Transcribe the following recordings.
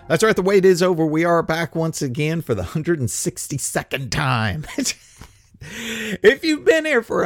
That's right. The wait is over. We are back once again for the 162nd time. If you've been here for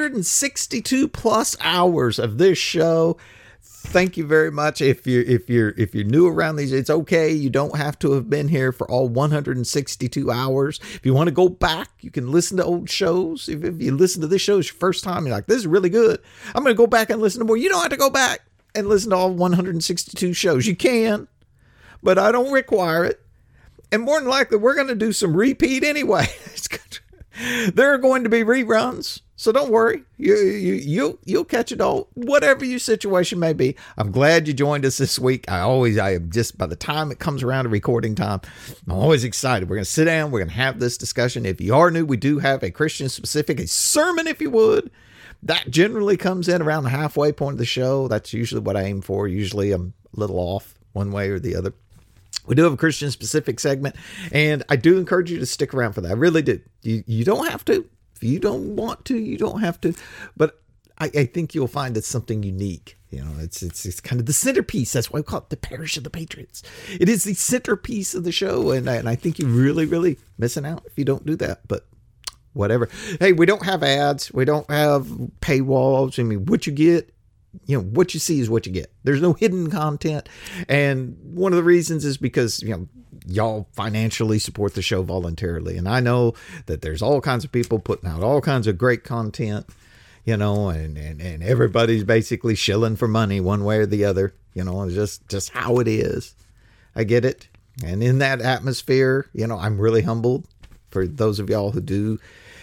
162 plus hours of this show, thank you very much. If you're new around these, it's okay. You don't have to have been here for all 162 hours. If you want to go back, you can listen to old shows. If you listen to this show it's your first time, you're like, this is really good, I'm going to go back and listen to more. You don't have to go back and listen to all 162 shows. You can, but I don't require it. And more than likely, we're going to do some repeat anyway. There are going to be reruns, so don't worry. You'll catch it all, whatever your situation may be. I'm glad you joined us this week. I am just, by the time it comes around to recording time, I'm always excited. We're going to sit down. We're going to have this discussion. If you are new, we do have a Christian specific, a sermon, if you would. That generally comes in around the halfway point of the show. That's usually what I aim for. Usually I'm a little off one way or the other. We do have a Christian specific segment, and I do encourage you to stick around for that. I really do. You don't have to. If you don't want to, you don't have to. But I think you'll find it's something unique. You know, it's kind of the centerpiece. That's why we call it the Parish of the Patriots. It is the centerpiece of the show, and I think you're really, really missing out if you don't do that. But whatever. Hey, we don't have ads. We don't have paywalls. I mean, what you get, you know, what you see is what you get. There's no hidden content. And one of the reasons is because, you know, y'all financially support the show voluntarily. And I know that there's all kinds of people putting out all kinds of great content, you know, and everybody's basically shilling for money one way or the other. You know, it's just how it is. I get it. And in that atmosphere, you know, I'm really humbled for those of y'all who do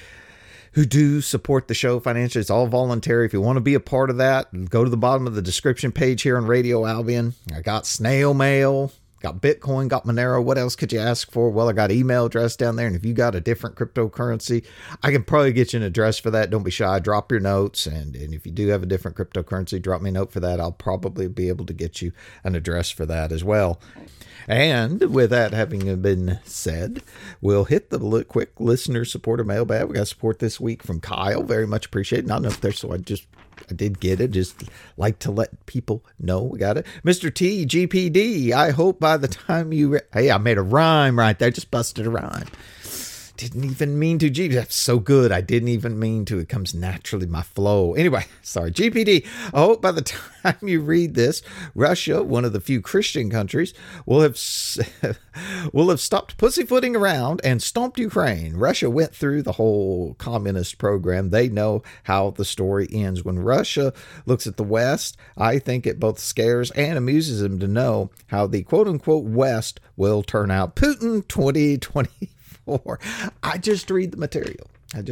support the show financially. It's all voluntary. If you want to be a part of that, go to the bottom of the description page here on Radio Albion. I got snail mail, got Bitcoin, got Monero. What else could you ask for? Well, I got email address down there. And if you got a different cryptocurrency, I can probably get you an address for that. Don't be shy. Drop your notes. And if you do have a different cryptocurrency, drop me a note for that. I'll probably be able to get you an address for that as well. And with that having been said, we'll hit the quick listener supporter mailbag. We got support this week from Kyle. Very much appreciated. Not enough there, so I did get it. Just like to let people know we got it. Mr. T, GPD, I hope by the time hey, I made a rhyme right there. Just busted a rhyme. Didn't even mean to. That's so good. I didn't even mean to. It comes naturally, my flow. Anyway, sorry. GPD, I hope by the time you read this, Russia, one of the few Christian countries, will have stopped pussyfooting around and stomped Ukraine. Russia went through the whole communist program. They know how the story ends. When Russia looks at the West, I think it both scares and amuses them to know how the quote-unquote West will turn out. Putin 2020. I just read the material.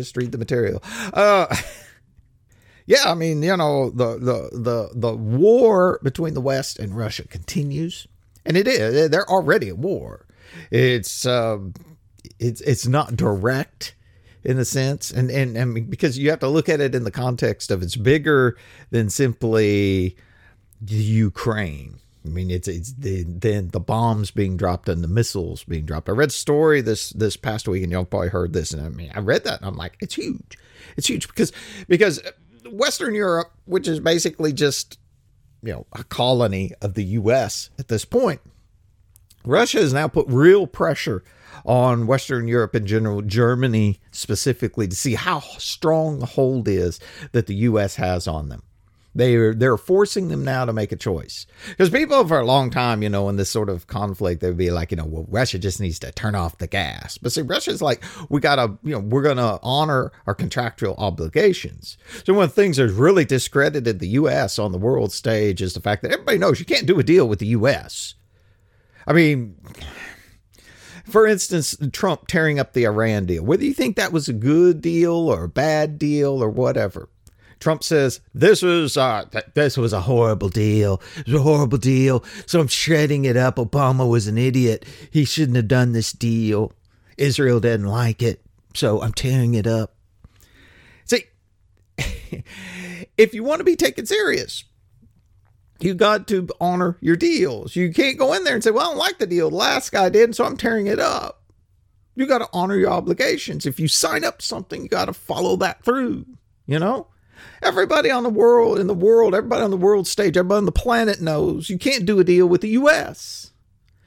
Yeah, I mean, you know, the war between the West and Russia continues, and it is. They're already at war. It's not direct in a sense, and because you have to look at it in the context of it's bigger than simply Ukraine. I mean, it's the bombs being dropped and the missiles being dropped. I read a story this past week, and y'all probably heard this. And I mean, I read that, and I'm like, it's huge. It's huge because Western Europe, which is basically just, you know, a colony of the U.S. at this point, Russia has now put real pressure on Western Europe in general, Germany specifically, to see how strong the hold is that the U.S. has on them. They're forcing them now to make a choice, because people for a long time, you know, in this sort of conflict, they'd be like, you know, well, Russia just needs to turn off the gas. But see, Russia's like, we're going to honor our contractual obligations. So one of the things that's really discredited the U.S. on the world stage is the fact that everybody knows you can't do a deal with the U.S. I mean, for instance, Trump tearing up the Iran deal, whether you think that was a good deal or a bad deal or whatever, Trump says, this was a horrible deal. It was a horrible deal. So I'm shredding it up. Obama was an idiot. He shouldn't have done this deal. Israel didn't like it. So I'm tearing it up. See, if you want to be taken serious, you got to honor your deals. You can't go in there and say, well, I don't like the deal. The last guy did, so I'm tearing it up. You got to honor your obligations. If you sign up to something, you got to follow that through, you know? Everybody on the world, everybody on the world stage, everybody on the planet knows you can't do a deal with the U.S.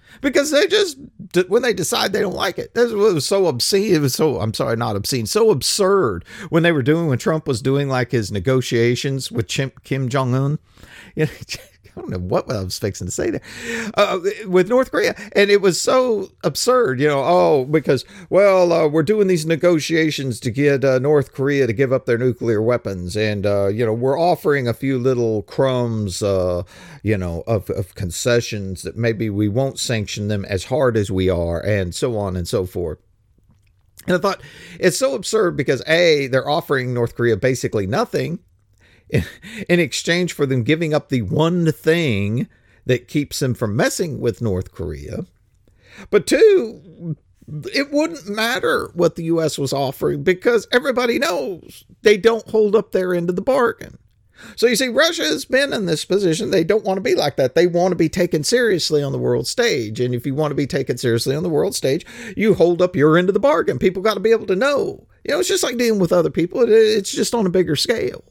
Because they just, when they decide they don't like it, that's what was so obscene. It was so, I'm sorry, not obscene, so absurd when they were doing, when Trump was doing like his negotiations with Kim Jong-un. You know, I don't know what I was fixing to say there, with North Korea. And it was so absurd, because, we're doing these negotiations to get North Korea to give up their nuclear weapons. And, we're offering a few little crumbs, of concessions that maybe we won't sanction them as hard as we are, and so on and so forth. And I thought it's so absurd because they're offering North Korea basically nothing in exchange for them giving up the one thing that keeps them from messing with North Korea. But two, it wouldn't matter what the U.S. was offering because everybody knows they don't hold up their end of the bargain. So you see, Russia has been in this position. They don't want to be like that. They want to be taken seriously on the world stage. And if you want to be taken seriously on the world stage, you hold up your end of the bargain. People got to be able to know. It's just like dealing with other people. It's just on a bigger scale.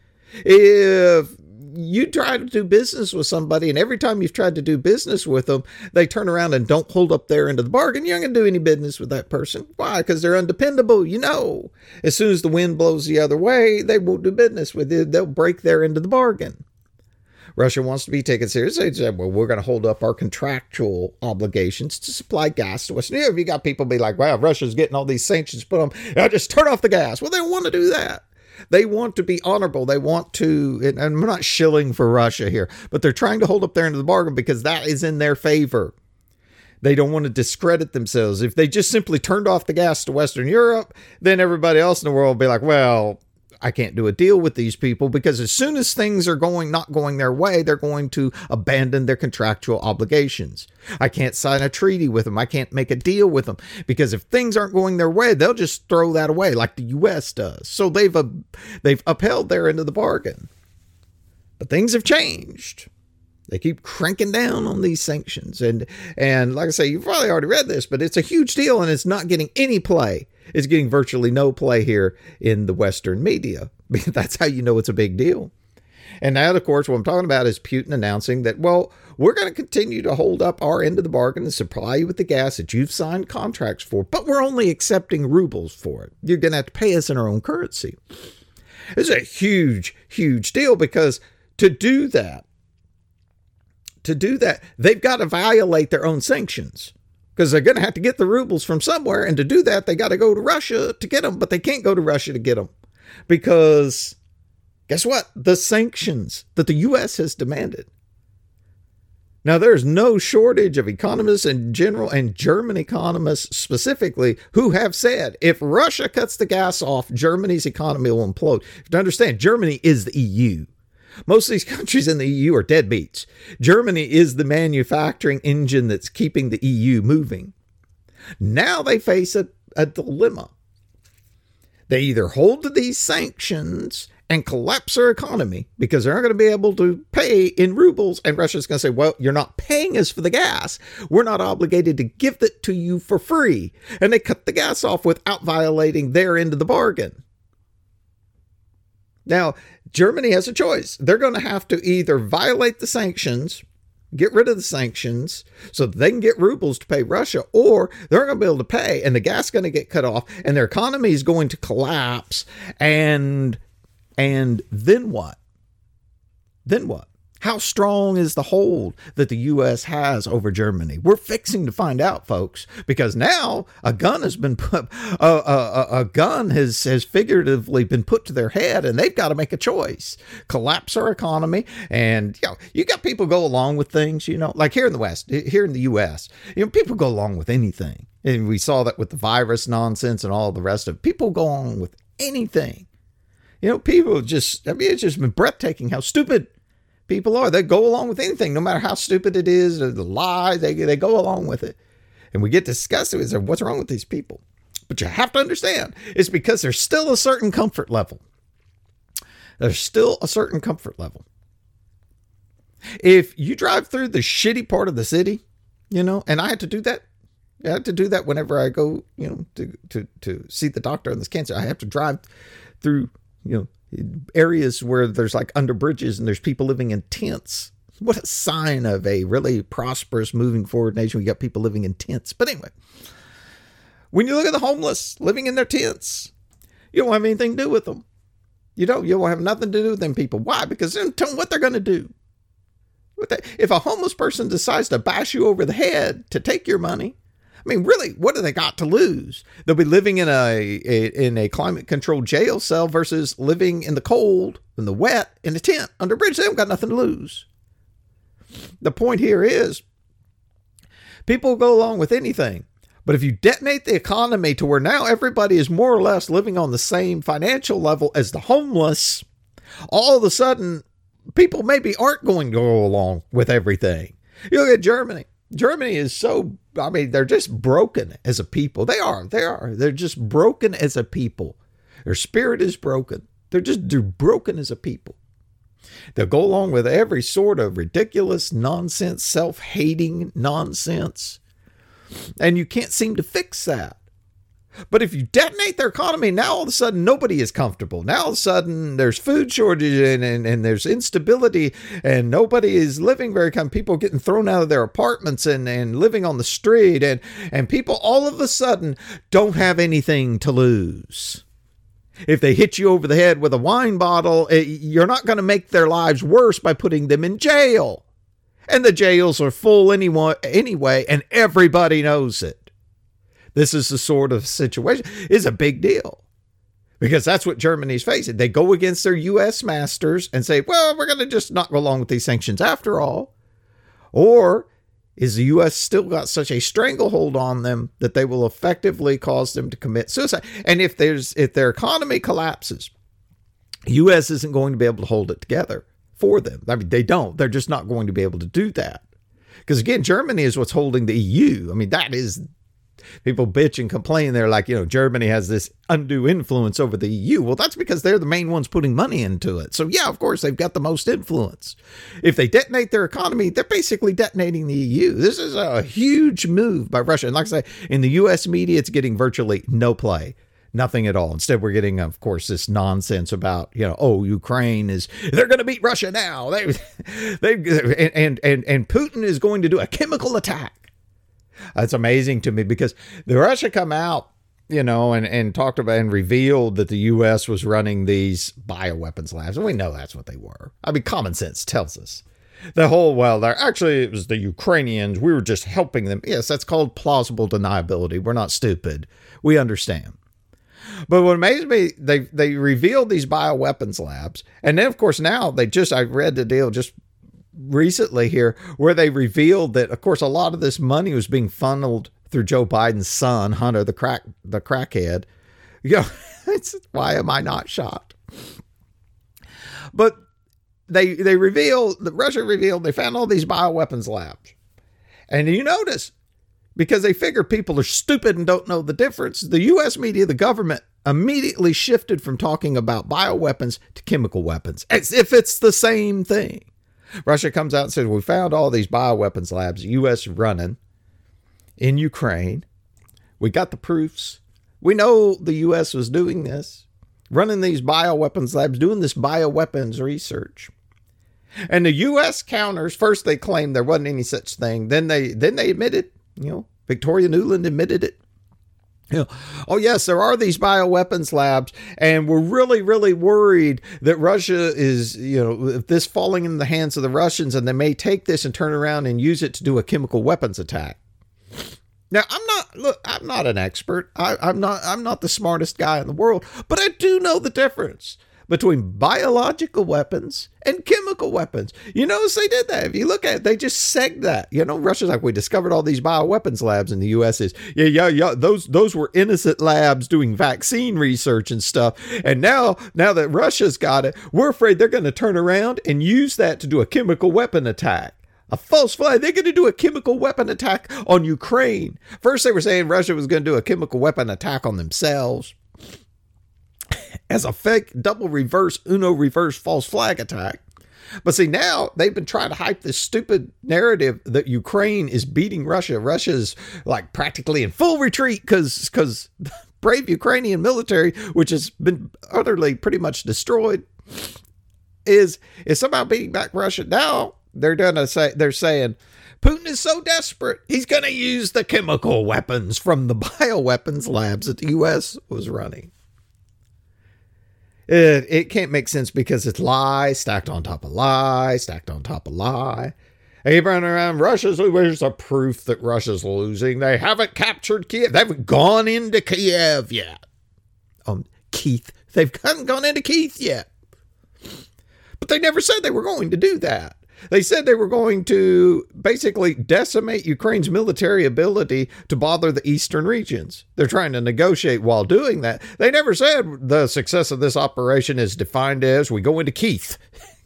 If you try to do business with somebody and every time you've tried to do business with them, they turn around and don't hold up their end of the bargain, you're not going to do any business with that person. Why? Because they're undependable. As soon as the wind blows the other way, they won't do business with you. They'll break their end of the bargain. Russia wants to be taken seriously. They say, we're going to hold up our contractual obligations to supply gas to us. If you got people be like, Russia's getting all these sanctions put on, just turn off the gas. Well, they don't want to do that. They want to be honorable. They want to, and I'm not shilling for Russia here, but they're trying to hold up their end of the bargain because that is in their favor. They don't want to discredit themselves. If they just simply turned off the gas to Western Europe, then everybody else in the world will be like, I can't do a deal with these people because as soon as things are not going their way, they're going to abandon their contractual obligations. I can't sign a treaty with them. I can't make a deal with them because if things aren't going their way, they'll just throw that away like the U.S. does. So they've upheld their end of the bargain. But things have changed. They keep cranking down on these sanctions. And like I say, you've probably already read this, but it's a huge deal and it's not getting any play. It's getting virtually no play here in the Western media. That's how you know it's a big deal. And now, of course, what I'm talking about is Putin announcing that, we're going to continue to hold up our end of the bargain and supply you with the gas that you've signed contracts for, but we're only accepting rubles for it. You're going to have to pay us in our own currency. It's a huge, huge deal because to do that, they've got to violate their own sanctions. Because they're going to have to get the rubles from somewhere. And to do that, they got to go to Russia to get them. But they can't go to Russia to get them. Because guess what? The sanctions that the U.S. has demanded. Now, there's no shortage of economists in general and German economists specifically who have said if Russia cuts the gas off, Germany's economy will implode. To understand, Germany is the EU. Most of these countries in the EU are deadbeats. Germany is the manufacturing engine that's keeping the EU moving. Now they face a dilemma. They either hold to these sanctions and collapse their economy because they're not going to be able to pay in rubles. And Russia's going to say, you're not paying us for the gas. We're not obligated to give it to you for free. And they cut the gas off without violating their end of the bargain. Now, Germany has a choice. They're going to have to either violate the sanctions, get rid of the sanctions so that they can get rubles to pay Russia, or they're going to be able to pay and the gas is going to get cut off and their economy is going to collapse. And then what? Then what? How strong is the hold that the U.S. has over Germany? We're fixing to find out, folks, because now a gun has been put, a gun has figuratively been put to their head, and they've got to make a choice: collapse our economy. And you got people go along with things, like here in the West, here in the U.S., people go along with anything, and we saw that with the virus nonsense and all the rest of it. People go on with anything. People just, it's just been breathtaking how stupid people are. They go along with anything, no matter how stupid it is, or the lie, they go along with it. And we get disgusted with what's wrong with these people. But you have to understand, it's because there's still a certain comfort level. There's still a certain comfort level. If you drive through the shitty part of the city, and I had to do that. I have to do that whenever I go, to see the doctor on this cancer. I have to drive through, areas where there's like under bridges and there's people living in tents. What a sign of a really prosperous, moving forward nation. We got people living in tents. But anyway, when you look at the homeless living in their tents, you don't have anything to do with them. You don't have nothing to do with them people. Why? Because they don't tell them what they're going to do. If a homeless person decides to bash you over the head to take your money, I mean, really, what do they got to lose? They'll be living in a climate-controlled jail cell versus living in the cold, in the wet, in a tent under a bridge. They don't got nothing to lose. The point here is, people will go along with anything. But if you detonate the economy to where now everybody is more or less living on the same financial level as the homeless, all of a sudden, people maybe aren't going to go along with everything. You look at Germany. Germany is so, I mean, they're just broken as a people. They are. They're just broken as a people. Their spirit is broken. They're broken as a people. They'll go along with every sort of ridiculous nonsense, self-hating nonsense. And you can't seem to fix that. But if you detonate their economy, now all of a sudden nobody is comfortable. Now all of a sudden there's food shortage and there's instability and nobody is living very comfortable. People getting thrown out of their apartments and living on the street and people all of a sudden don't have anything to lose. If they hit you over the head with a wine bottle, you're not going to make their lives worse by putting them in jail. And the jails are full anyway, and everybody knows it. This is the sort of situation. It's a big deal. Because that's what Germany's facing. They go against their U.S. masters and say, well, we're going to just not go along with these sanctions after all. Or is the U.S. still got such a stranglehold on them that they will effectively cause them to commit suicide? And if their economy collapses, the U.S. isn't going to be able to hold it together for them. I mean, they don't. They're just not going to be able to do that. Because again, Germany is what's holding the EU. I mean, that is, people bitch and complain. They're like, Germany has this undue influence over the EU. Well, that's because they're the main ones putting money into it. So yeah, of course, they've got the most influence. If they detonate their economy, they're basically detonating the EU. This is a huge move by Russia. And like I say, in the US media, it's getting virtually no play. Nothing at all. Instead, we're getting, of course, this nonsense about, Ukraine they're going to beat Russia now. And Putin is going to do a chemical attack. That's amazing to me because the Russia come out, and talked about and revealed that the U.S. was running these bioweapons labs. And we know that's what they were. I mean, common sense tells us. It was the Ukrainians. We were just helping them. Yes, that's called plausible deniability. We're not stupid. We understand. But what amazed me, they revealed these bioweapons labs. And then, of course, now I read the deal just recently here where they revealed that, of course, a lot of this money was being funneled through Joe Biden's son, Hunter, the crackhead. Why am I not shocked? But Russia revealed they found all these bioweapons labs. And you notice, because they figure people are stupid and don't know the difference, the U.S. media, the government, immediately shifted from talking about bioweapons to chemical weapons, as if it's the same thing. Russia comes out and says, we found all these bioweapons labs, U.S. running in Ukraine. We got the proofs. We know the U.S. was doing this, running these bioweapons labs, doing this bioweapons research. And the U.S. counters, first they claimed there wasn't any such thing. Then they admitted, Victoria Nuland admitted it. Oh, yes, there are these bioweapons labs, and we're really, really worried that Russia is, if this falling in the hands of the Russians, and they may take this and turn around and use it to do a chemical weapons attack. Now, I'm not an expert. I'm not the smartest guy in the world, but I do know the difference between biological weapons and chemical weapons. You notice they did that. If you look at it, they just segged that. Russia's like, we discovered all these bioweapons labs, and the U.S. is, those were innocent labs doing vaccine research and stuff. And now that Russia's got it, we're afraid they're going to turn around and use that to do a chemical weapon attack. A false flag. They're going to do a chemical weapon attack on Ukraine. First, they were saying Russia was going to do a chemical weapon attack on themselves as a fake double reverse, Uno reverse false flag attack. But see, now they've been trying to hype this stupid narrative that Ukraine is beating Russia. Russia's like practically in full retreat because brave Ukrainian military, which has been utterly pretty much destroyed, is somehow beating back Russia. Now They're saying Putin is so desperate, he's going to use the chemical weapons from the bioweapons labs that the U.S. was running. It can't make sense because it's lie stacked on top of lie, stacked on top of lie. They run around, where's the proof that Russia's losing? They haven't captured Kiev. They haven't gone into Kiev yet. Keith. They haven't gone into Keith yet. But they never said they were going to do that. They said they were going to basically decimate Ukraine's military ability to bother the eastern regions. They're trying to negotiate while doing that. They never said the success of this operation is defined as we go into Keith.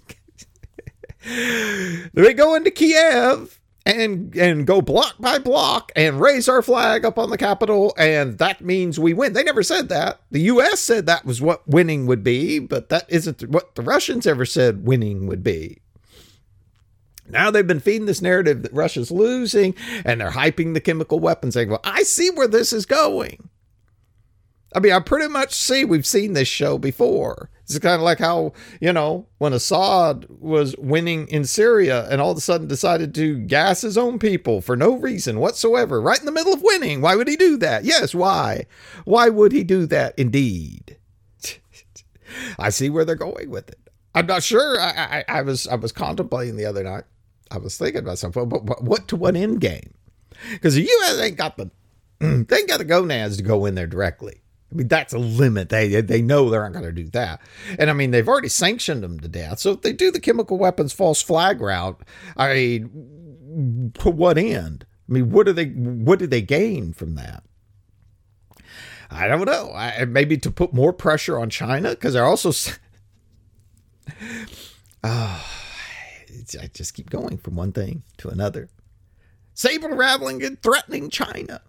They go into Kiev and go block by block and raise our flag up on the Capitol, and that means we win. They never said that. The U.S. said that was what winning would be, but that isn't what the Russians ever said winning would be. Now they've been feeding this narrative that Russia's losing, and they're hyping the chemical weapons. Saying, well, I see where this is going. I mean, I pretty much see, we've seen this show before. It's kind of like how, when Assad was winning in Syria and all of a sudden decided to gas his own people for no reason whatsoever, right in the middle of winning. Why would he do that? Yes, why? Why would he do that? Indeed. I see where they're going with it. I'm not sure. I was contemplating the other night. I was thinking about something, but what to what end game? Because the U.S. ain't got the gonads to go in there directly. I mean, that's a limit. They know they're not going to do that. And I mean, they've already sanctioned them to death. So if they do the chemical weapons false flag route, I mean, to what end? I mean, what do they gain from that? I don't know. Maybe to put more pressure on China, because they're also... I just keep going from one thing to another. Saber rattling and threatening China.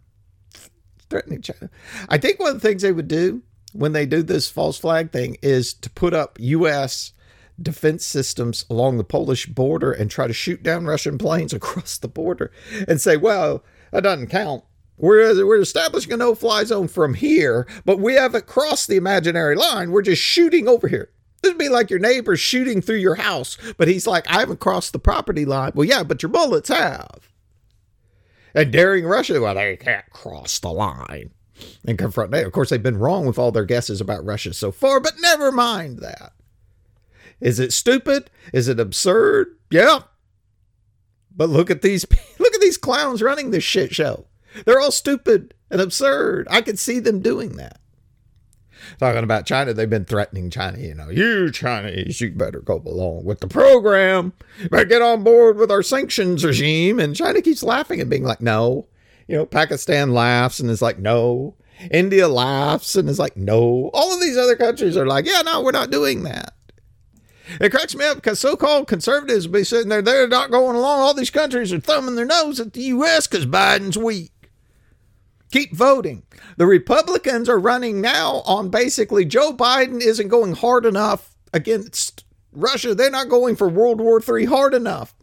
I think one of the things they would do when they do this false flag thing is to put up U.S. defense systems along the Polish border and try to shoot down Russian planes across the border and say, well, that doesn't count. We're establishing a no-fly zone from here, but we haven't crossed the imaginary line. We're just shooting over here. This would be like your neighbor shooting through your house, but he's like, I haven't crossed the property line. Well, yeah, but your bullets have. And daring Russia, well, they can't cross the line and confront NATO. Of course, they've been wrong with all their guesses about Russia so far, but never mind that. Is it stupid? Is it absurd? Yeah. But look at these clowns running this shit show. They're all stupid and absurd. I could see them doing that. Talking about China, they've been threatening China. You Chinese, you better go along with the program. You better get on board with our sanctions regime. And China keeps laughing and being like, no. Pakistan laughs and is like, no. India laughs and is like, no. All of these other countries are like, yeah, no, we're not doing that. It cracks me up because so-called conservatives will be sitting there. They're not going along. All these countries are thumbing their nose at the U.S. because Biden's weak. Keep voting. The Republicans are running now on basically Joe Biden isn't going hard enough against Russia. They're not going for World War III hard enough.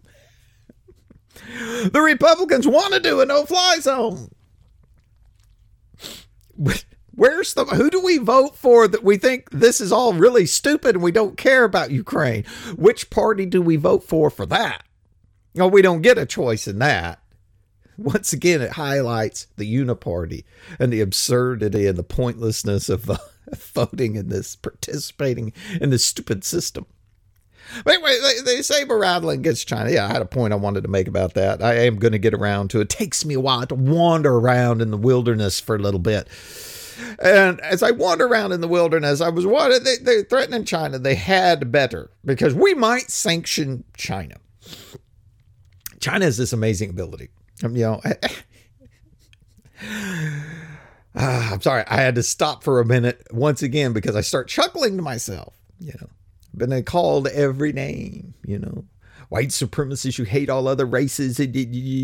The Republicans want to do a no-fly zone. Who do we vote for that we think this is all really stupid and we don't care about Ukraine? Which party do we vote for that? We don't get a choice in that. Once again, it highlights the uniparty and the absurdity and the pointlessness of voting in this, participating in this stupid system. But anyway, they saber rattling against China. Yeah, I had a point I wanted to make about that. I am going to get around to it. It takes me a while to wander around in the wilderness for a little bit. And as I wander around in the wilderness, I was they're threatening China. They had better, because we might sanction China. China has this amazing ability. I'm sorry. I had to stop for a minute once again because I start chuckling to myself. Been called every name. White supremacists, you hate all other races. But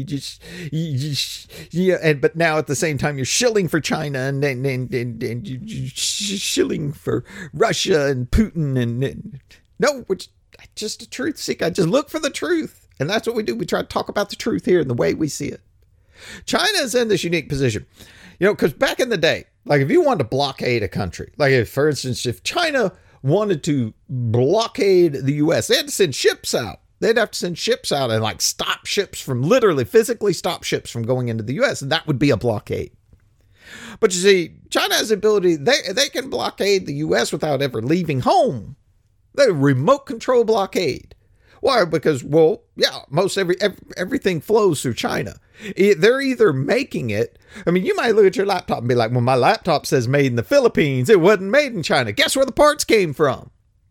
now at the same time you're shilling for China and you shilling for Russia and Putin and no, which just a truth seeker. I just look for the truth. And that's what we do. We try to talk about the truth here and the way we see it. China is in this unique position, because back in the day, like if you wanted to blockade a country, like for instance, if China wanted to blockade the U.S., they had to send ships out. They'd have to send ships out and like stop ships from literally physically stop ships from going into the U.S. And that would be a blockade. But you see, China has the ability, they can blockade the U.S. without ever leaving home. They're remote control blockade. Why? Because, well, yeah, everything flows through China. They're either making it. I mean, you might look at your laptop and be like, well, my laptop says made in the Philippines. It wasn't made in China. Guess where the parts came from?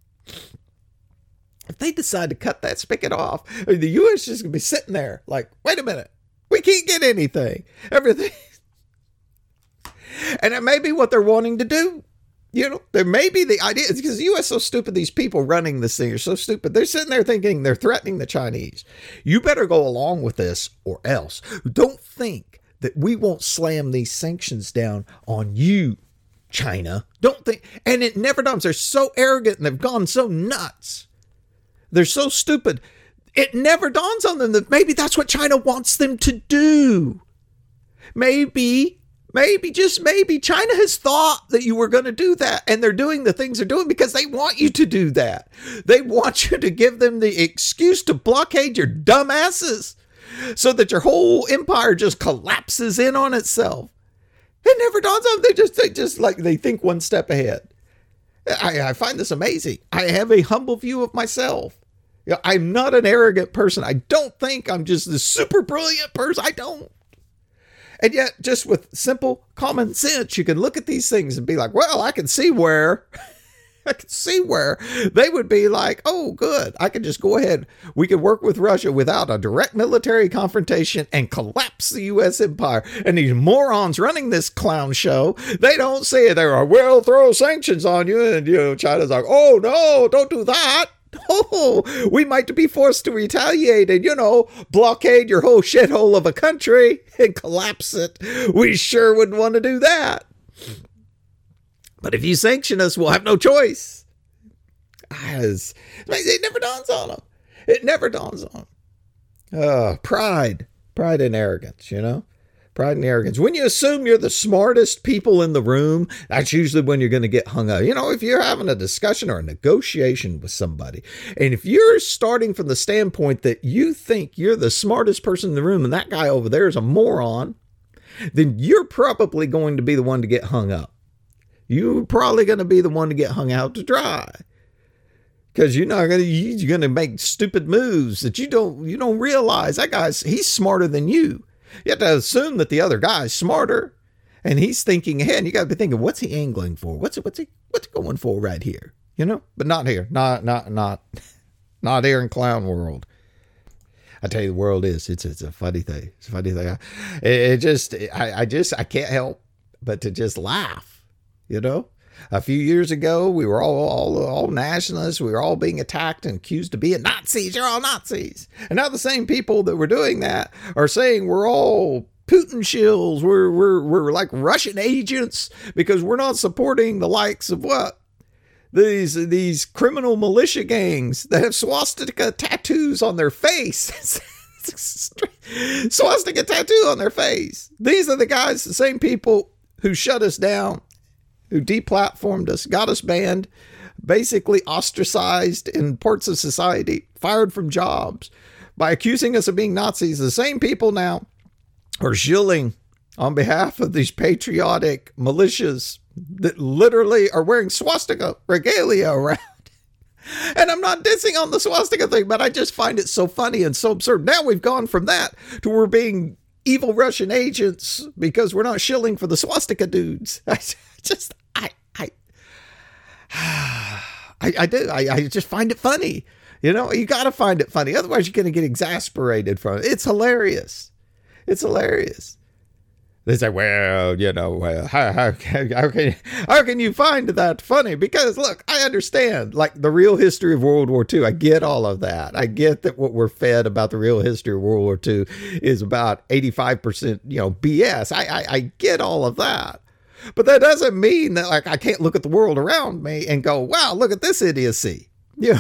If they decide to cut that spigot off, the U.S. is just going to be sitting there like, wait a minute, we can't get anything. Everything. And it may be what they're wanting to do. You know, there may be the idea, because the U.S. is so stupid, these people running this thing are so stupid. They're sitting there thinking they're threatening the Chinese. You better go along with this or else. Don't think that we won't slam these sanctions down on you, China. Don't think. And it never does. They're so arrogant and they've gone so nuts. They're so stupid. It never dawns on them that maybe that's what China wants them to do. Maybe, just maybe, China has thought that you were going to do that, and they're doing the things they're doing because they want you to do that. They want you to give them the excuse to blockade your dumb asses so that your whole empire just collapses in on itself. It never dawns on them. They think one step ahead. I find this amazing. I have a humble view of myself. You know, I'm not an arrogant person. I don't think I'm just this super brilliant person. I don't. And yet, just with simple common sense, you can look at these things and be like, well, I can see where they would be like, oh, good. I can just go ahead. We could work with Russia without a direct military confrontation and collapse the U.S. empire. And these morons running this clown show, they don't say it. They're like, we'll throw sanctions on you. And, you know, China's like, oh, no, don't do that. Oh, we might be forced to retaliate and, you know, blockade your whole shithole of a country and collapse it. We sure wouldn't want to do that. But if you sanction us, we'll have no choice. It never dawns on them. It never dawns on them. Pride and arrogance, you know. Pride and arrogance. When you assume you're the smartest people in the room, that's usually when you're going to get hung up. You know, if you're having a discussion or a negotiation with somebody, and if you're starting from the standpoint that you think you're the smartest person in the room and that guy over there is a moron, then you're probably going to be the one to get hung up. You're probably going to be the one to get hung out to dry. Because you're going to make stupid moves that you don't realize. That he's smarter than you. You have to assume that the other guy's smarter, and he's thinking ahead. And you got to be thinking, what's he angling for? What's he going for right here? You know, but not here, not here in clown world. I tell you, the world is it's a funny thing. It's a funny thing. I can't help but to just laugh. You know, a few years ago, we were all nationalists. We were all being attacked and accused of being Nazis. You're all Nazis. And now the same people that were doing that are saying we're all Putin shills. We're like Russian agents because we're not supporting the likes of what? These criminal militia gangs that have swastika tattoos on their face. Swastika tattoo on their face. These are the guys, the same people who shut us down, who deplatformed us, got us banned, basically ostracized in parts of society, fired from jobs by accusing us of being Nazis. The same people now are shilling on behalf of these patriotic militias that literally are wearing swastika regalia around. And I'm not dissing on the swastika thing, but I just find it so funny and so absurd. Now we've gone from that to we're being evil Russian agents because we're not shilling for the swastika dudes. I just find it funny. You know, you got to find it funny. Otherwise, you're going to get exasperated from it. It's hilarious. It's hilarious. They say, well, you know, how can you find that funny? Because, look, I understand, like, the real history of World War II. I get all of that. I get that what we're fed about the real history of World War II is about 85%, you know, BS. I get all of that. But that doesn't mean that, like, I can't look at the world around me and go, wow, look at this idiocy. You know,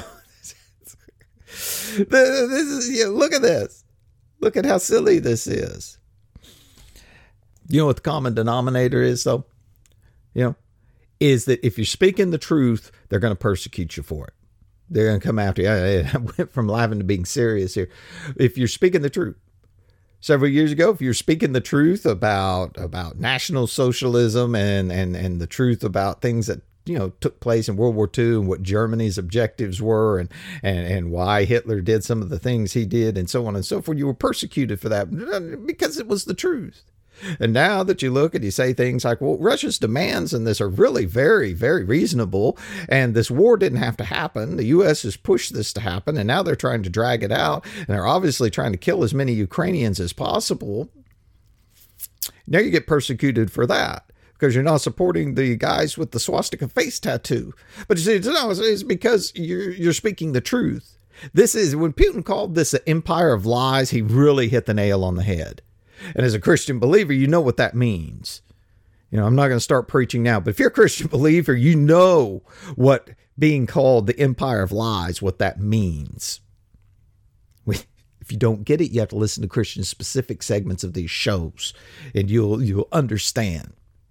look at this. Look at how silly this is. You know what the common denominator is, though? You know, is that if you're speaking the truth, they're going to persecute you for it. they're going to come after you. I went from laughing to being serious here. If you're speaking the truth, several years ago, if you're speaking the truth about National Socialism and the truth about things that took place in World War II and what Germany's objectives were and why Hitler did some of the things he did and so on and so forth, you were persecuted for that because it was the truth. And now that you look and you say things like, well, Russia's demands in this are really very, very reasonable, and this war didn't have to happen. The U.S. has pushed this to happen, and now they're trying to drag it out, and they're obviously trying to kill as many Ukrainians as possible. Now you get persecuted for that because you're not supporting the guys with the swastika face tattoo. But you see, no, it's because you're speaking the truth. This is, when Putin called this an empire of lies, he really hit the nail on the head. And as a Christian believer, you know what that means. I'm not going to start preaching now, but if you're a Christian believer, you know what being called the empire of lies, what that means. If you don't get it, you have to listen to Christian specific segments of these shows, and you'll understand.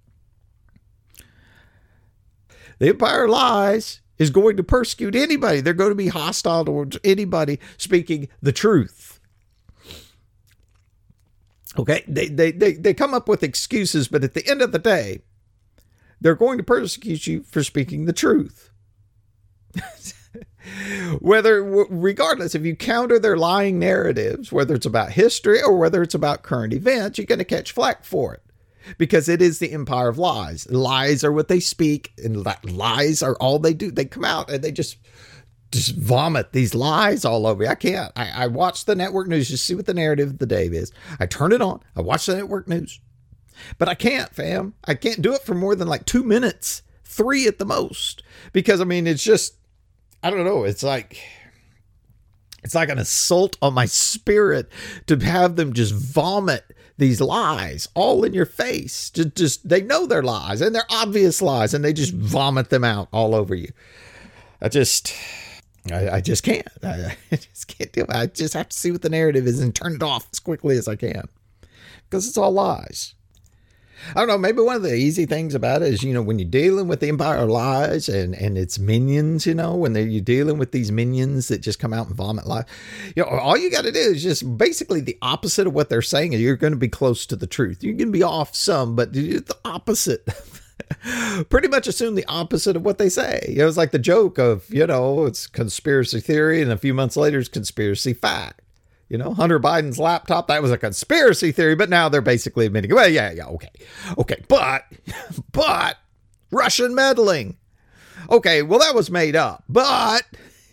The empire of lies is going to persecute anybody. They're going to be hostile towards anybody speaking the truth. Okay, they come up with excuses, but at the end of the day, they're going to persecute you for speaking the truth. Regardless, if you counter their lying narratives, whether it's about history or whether it's about current events, you're going to catch flack for it because it is the empire of lies. Lies are what they speak, and lies are all they do. They come out and they just vomit these lies all over you. I can't. I watch the network news just see what the narrative of the day is. I turn it on. I watch the network news. But I can't, fam. I can't do it for more than like 2 minutes, 3 at the most. Because, it's just, I don't know. It's like an assault on my spirit to have them just vomit these lies all in your face. Just they know they're lies and they're obvious lies and they just vomit them out all over you. I just can't. I just can't do it. I just have to see what the narrative is and turn it off as quickly as I can because it's all lies. I don't know. Maybe one of the easy things about it is, when you're dealing with the empire of lies and its minions, when you're dealing with these minions that just come out and vomit lies, all you got to do is just basically the opposite of what they're saying. You're going to be close to the truth. You're going to be off some, but the opposite. Pretty much assume the opposite of what they say. It's like the joke of, it's conspiracy theory, and a few months later it's conspiracy fact. Hunter Biden's laptop, that was a conspiracy theory, but now they're basically admitting, well, yeah, okay, but Russian meddling. Okay, well, that was made up, but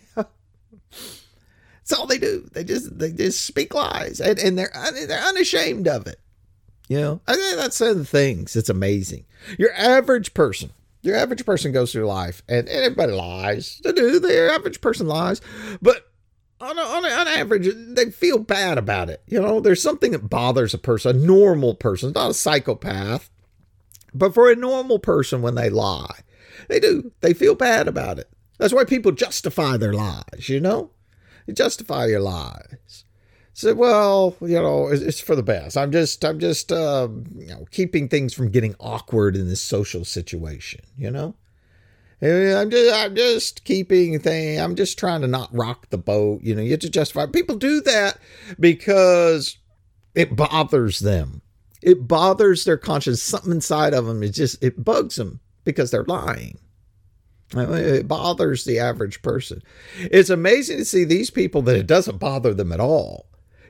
that's all they do. They just speak lies, and they're unashamed of it. I think that's one of the things. It's amazing. Your average person goes through life, and everybody lies. The average person lies, but on average, they feel bad about it. There's something that bothers a person, a normal person, not a psychopath, but for a normal person, when they lie, they feel bad about it. That's why people justify their lies. You justify your lies. So, well, it's for the best. I'm just keeping things from getting awkward in this social situation, I'm just keeping things. I'm just trying to not rock the boat. You have to justify. People do that because it bothers them. It bothers their conscience. Something inside of them it bugs them because they're lying. It bothers the average person. It's amazing to see these people that it doesn't bother them at all.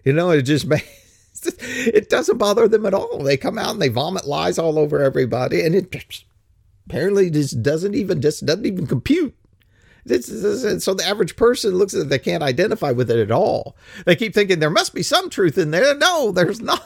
It doesn't bother them at all. They come out and they vomit lies all over everybody, and it apparently doesn't even compute. So the average person looks at it, they can't identify with it at all. They keep thinking there must be some truth in there. No, there's not.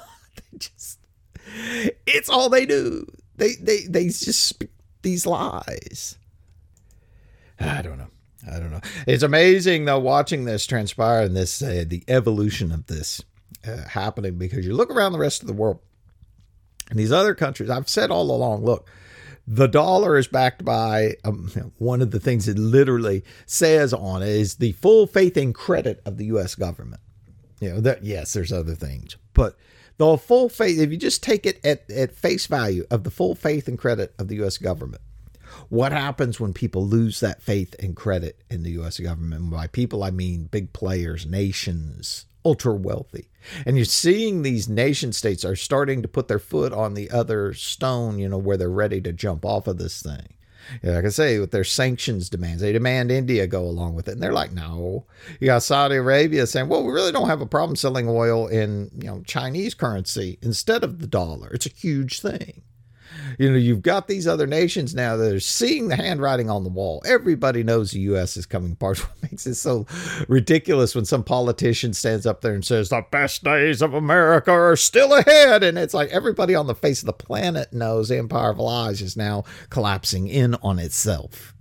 It's all they do. They just speak these lies. I don't know. It's amazing, though, watching this transpire and this the evolution of this happening, because you look around the rest of the world and these other countries. I've said all along, look, the dollar is backed by one of the things it literally says on it is the full faith and credit of the U.S. government. Yes, there's other things, but the full faith, if you just take it at face value of the full faith and credit of the U.S. government, What happens when people lose that faith and credit in the U.S. government? And by people, I mean big players, nations, ultra wealthy. And you're seeing these nation states are starting to put their foot on the other stone, where they're ready to jump off of this thing. Like I say, with their sanctions demands, they demand India go along with it. And they're like, no. You got Saudi Arabia saying, well, we really don't have a problem selling oil in, Chinese currency instead of the dollar. It's a huge thing. You've got these other nations now that are seeing the handwriting on the wall. Everybody knows the U.S. is coming apart. What makes it so ridiculous when some politician stands up there and says, the best days of America are still ahead. And it's like everybody on the face of the planet knows the Empire of Lies is now collapsing in on itself.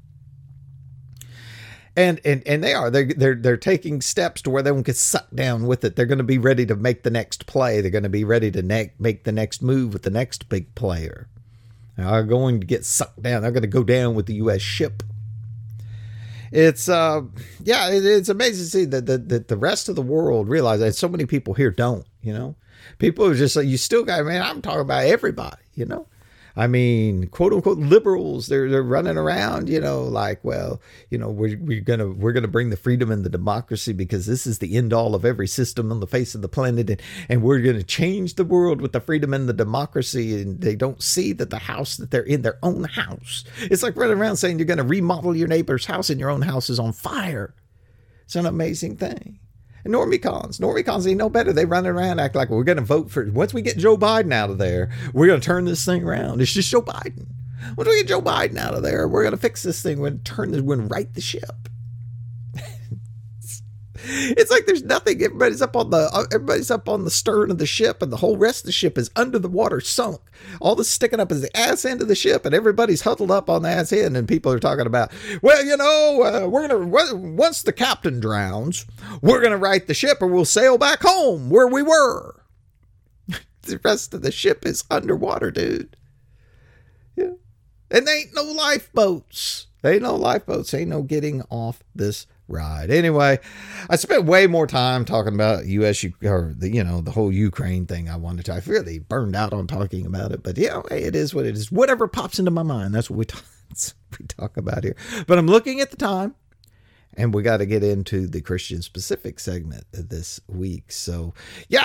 And they are. They're taking steps to where they won't get sucked down with it. They're going to be ready to make the next play. They're going to be ready to make the next move with the next big player. Are going to get sucked down. They're going to go down with the U.S. ship. It's it's amazing to see that the rest of the world realize that so many people here don't. People are just like, you still got. Man, I'm talking about everybody. I mean, quote unquote liberals, they're running around, like, well, we're gonna bring the freedom and the democracy because this is the end all of every system on the face of the planet, and we're gonna change the world with the freedom and the democracy. And they don't see that the house that they're in, their own house, it's like running around saying you're gonna remodel your neighbor's house and your own house is on fire. It's an amazing thing. And Normicons, they know better. They run around, act like we're going to vote for, once we get Joe Biden out of there, we're going to turn this thing around. It's just Joe Biden. Once we get Joe Biden out of there, we're going to fix this thing. We're going to we're going to right the ship. It's like there's nothing. Everybody's up on the stern of the ship, and the whole rest of the ship is under the water, sunk. All that's sticking up is the ass end of the ship, and everybody's huddled up on the ass end. And people are talking about, well, once the captain drowns, we're gonna right the ship, or we'll sail back home where we were. The rest of the ship is underwater, dude. Yeah, and there ain't no lifeboats. Ain't no getting off this ride. Anyway, I spent way more time talking about the whole Ukraine thing. I really burned out on talking about it, but it is what it is. Whatever pops into my mind, that's what we talk about here. But I'm looking at the time, and we got to get into the Christian specific segment this week. So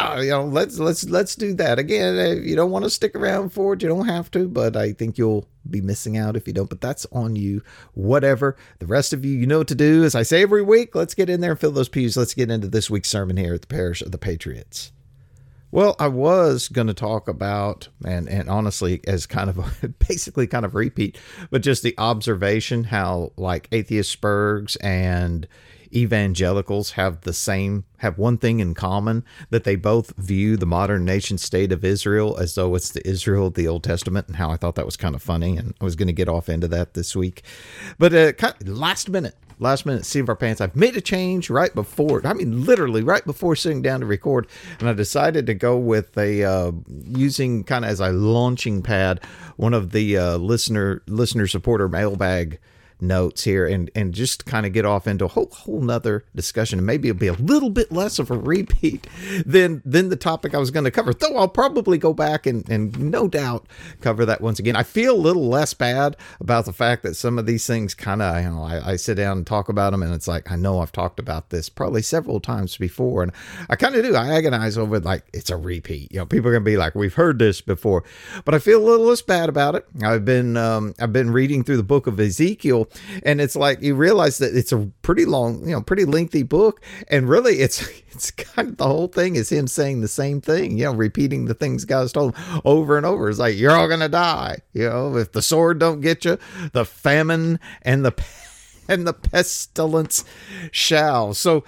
let's do that. Again, if you don't want to stick around for it, you don't have to, but I think you'll be missing out if you don't, but that's on you. Whatever. The rest of you know what to do. As I say every week, let's get in there and fill those pews. Let's get into this week's sermon here at the Parish of the Patriots. Well, I was going to talk about, and honestly, as kind of basically kind of repeat, but just the observation how like atheist spurgs and evangelicals have one thing in common, that they both view the modern nation state of Israel as though it's the Israel of the Old Testament, and how I thought that was kind of funny, and I was going to get off into that this week. But last minute seat of our pants, I've made a change literally right before sitting down to record, and I decided to go with using kind of as a launching pad one of the listener supporter mailbag notes here, and just kind of get off into a whole nother discussion, and maybe it'll be a little bit less of a repeat than the topic I was going to cover, though I'll probably go back and no doubt cover that once again. I feel a little less bad about the fact that some of these things kind of, I sit down and talk about them, and it's like, I know I've talked about this probably several times before, and I kind of do. I agonize over it like it's a repeat. People are going to be like, we've heard this before, but I feel a little less bad about it. I've been reading through the book of Ezekiel, and it's like you realize that it's a pretty long, pretty lengthy book, and really it's kind of the whole thing is him saying the same thing, repeating the things God's told him over and over. It's like, you're all gonna die, if the sword don't get you, the famine and the pestilence shall. So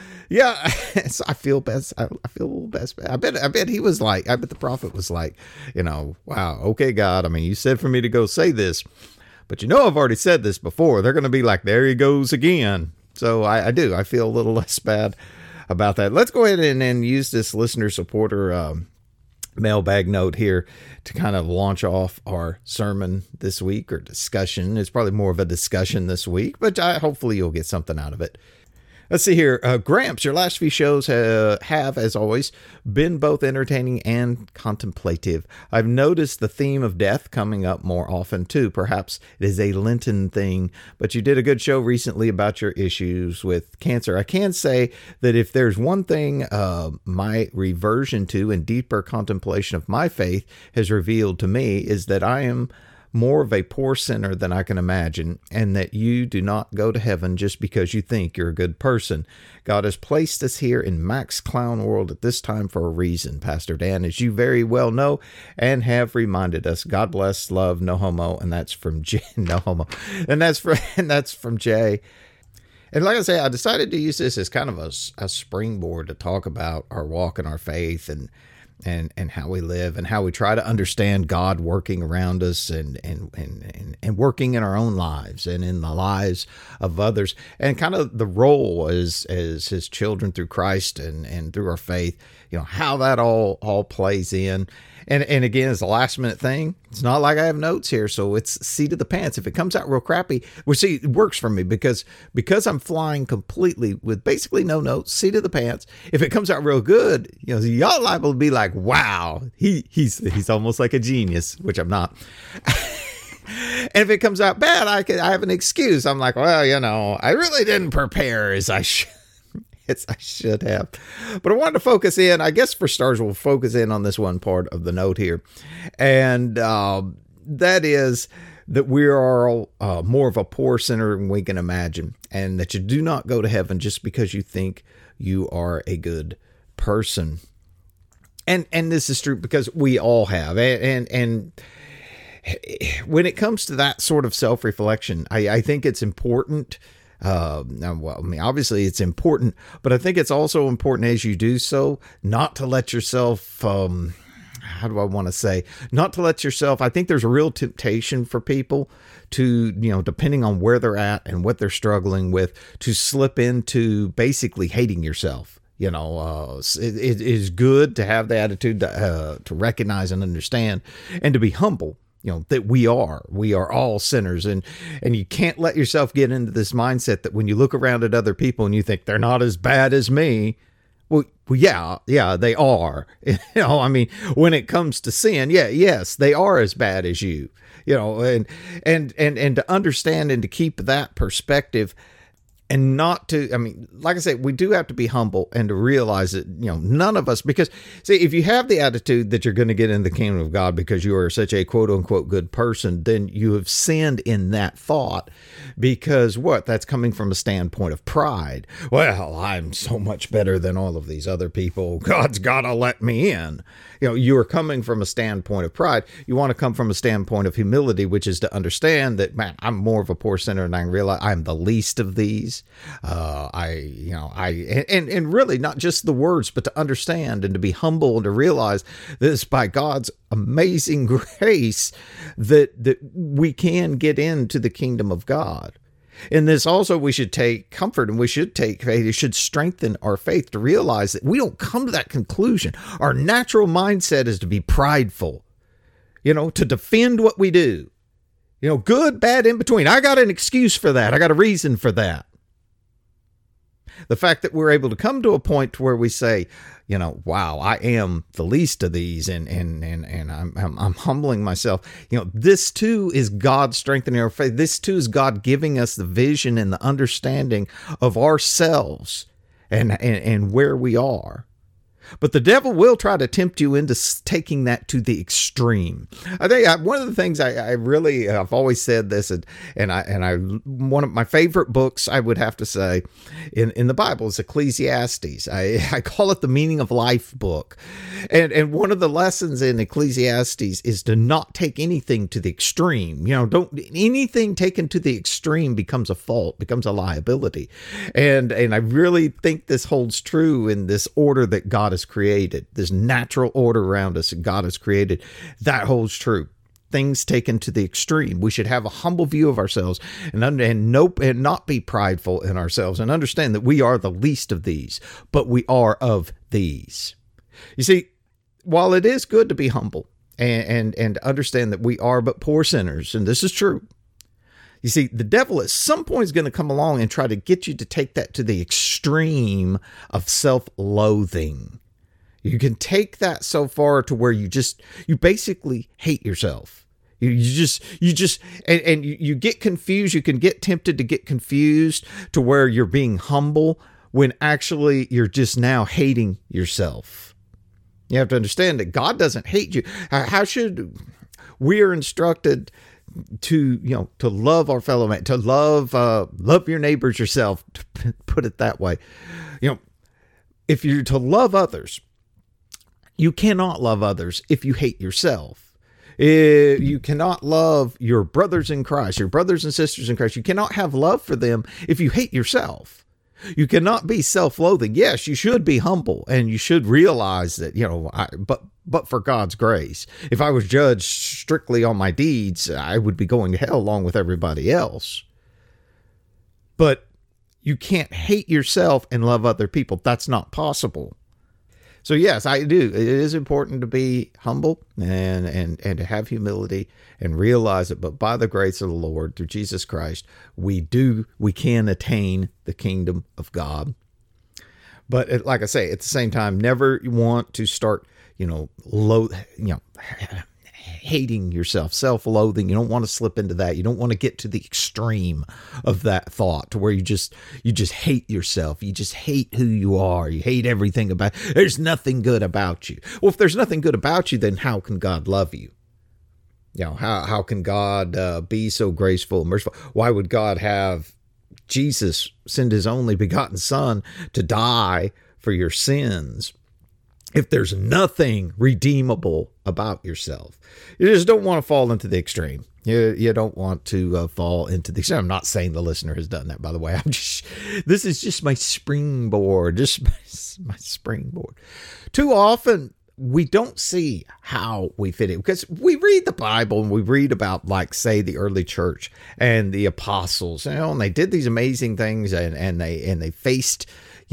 I feel best. I feel a little best. I bet he was like, I bet the prophet was like, wow, okay, God, I mean, you said for me to go say this, but I've already said this before. They're going to be like, there he goes again. So I do. I feel a little less bad about that. Let's go ahead and use this listener supporter mailbag note here to kind of launch off our sermon this week, or discussion. It's probably more of a discussion this week, but hopefully you'll get something out of it. Let's see here. Gramps, your last few shows have, as always, been both entertaining and contemplative. I've noticed the theme of death coming up more often, too. Perhaps it is a Lenten thing, but you did a good show recently about your issues with cancer. I can say that if there's one thing my reversion to and deeper contemplation of my faith has revealed to me is that I am more of a poor sinner than I can imagine, and that you do not go to heaven just because you think you're a good person. God has placed us here in Max Clown World at this time for a reason, Pastor Dan, as you very well know and have reminded us. God bless, love, no homo, and that's from Jay. No homo, and that's from Jay. And like I say, I decided to use this as kind of a springboard to talk about our walk in our faith and how we live and how we try to understand God working around us and working in our own lives and in the lives of others, and kind of the role as his children through Christ and through our faith, how that all plays in. And again, it's a last minute thing. It's not like I have notes here, so it's seat of the pants. If it comes out real crappy, it works for me because I'm flying completely with basically no notes, seat of the pants. If it comes out real good, y'all liable to be like, wow, he's almost like a genius, which I'm not. And if it comes out bad, I have an excuse. I'm like, well, I really didn't prepare as I should. I should have. But I wanted to focus in, I guess for starters, we'll focus in on this one part of the note here. And that is that we are all more of a poor sinner than we can imagine. And that you do not go to heaven just because you think you are a good person. And this is true because we all have. And when it comes to that sort of self-reflection, I think it's important. Obviously it's important, but I think it's also important as you do so, not to let yourself, how do I want to say, not to let yourself, I think there's a real temptation for people to, depending on where they're at and what they're struggling with, to slip into basically hating yourself. It is good to have the attitude to recognize and understand and to be humble. That we are all sinners, and you can't let yourself get into this mindset that when you look around at other people and you think they're not as bad as me. Well, yeah, they are. When it comes to sin, yes, they are as bad as you. And to understand and to keep that perspective. And not to, like I said, we do have to be humble and to realize that, none of us, because see, if you have the attitude that you're going to get in the kingdom of God because you are such a quote unquote good person, then you have sinned in that thought because that's coming from a standpoint of pride. Well, I'm so much better than all of these other people. God's got to let me in. You are coming from a standpoint of pride. You want to come from a standpoint of humility, which is to understand that, man, I'm more of a poor sinner and I realize I'm the least of these. And really not just the words, but to understand and to be humble and to realize that it's by God's amazing grace that we can get into the kingdom of God. In this also, we should take comfort and we should take faith. It should strengthen our faith to realize that we don't come to that conclusion. Our natural mindset is to be prideful, to defend what we do, good, bad, in between. I got an excuse for that. I got a reason for that. The fact that we're able to come to a point where we say, wow, I am the least of these, and I'm humbling myself. This too is God strengthening our faith. This too is God giving us the vision and the understanding of ourselves and where we are. But the devil will try to tempt you into taking that to the extreme. I think one of the things I've always said this, and one of my favorite books, I would have to say, in the Bible is Ecclesiastes. I call it the meaning of life book. And one of the lessons in Ecclesiastes is to not take anything to the extreme. Anything taken to the extreme becomes a fault, becomes a liability. And I really think this holds true in this order that God has created, this natural order around us that God has created. That holds true. Things taken to the extreme. We should have a humble view of ourselves and not be prideful in ourselves and understand that we are the least of these, but we are of these. You see, while it is good to be humble and understand that we are but poor sinners, and this is true, You see, the devil at some point is going to come along and try to get you to take that to the extreme of self-loathing. You can take that so far to where you basically hate yourself. You get confused. You can get tempted to get confused to where you're being humble when actually you're just now hating yourself. You have to understand that God doesn't hate you. How should we are instructed to love our fellow man, to love your neighbors yourself, to put it that way. If you're to love others, you cannot love others if you hate yourself. You cannot love your brothers in Christ, your brothers and sisters in Christ. You cannot have love for them if you hate yourself. You cannot be self-loathing. Yes, you should be humble, and you should realize that, but for God's grace, if I was judged strictly on my deeds, I would be going to hell along with everybody else. But you can't hate yourself and love other people. That's not possible. So yes, I do. It is important to be humble and to have humility and realize it. But by the grace of the Lord, through Jesus Christ, we can attain the kingdom of God. But like I say, at the same time, never want to start, hating yourself, self-loathing. You don't want to slip into that. You don't want to get to the extreme of that thought to where you just hate yourself. You just hate who you are. You hate everything about, there's nothing good about you. Well, if there's nothing good about you, then how can God love you? How can God be so graceful and merciful? Why would God have Jesus send his only begotten son to die for your sins if there's nothing redeemable about yourself? You just don't want to fall into the extreme. You don't want to fall into the extreme. I'm not saying the listener has done that, by the way. This is just my springboard, my springboard. Too often, we don't see how we fit in, because we read the Bible and we read about, like, say, the early church and the apostles, and they did these amazing things, and they faced,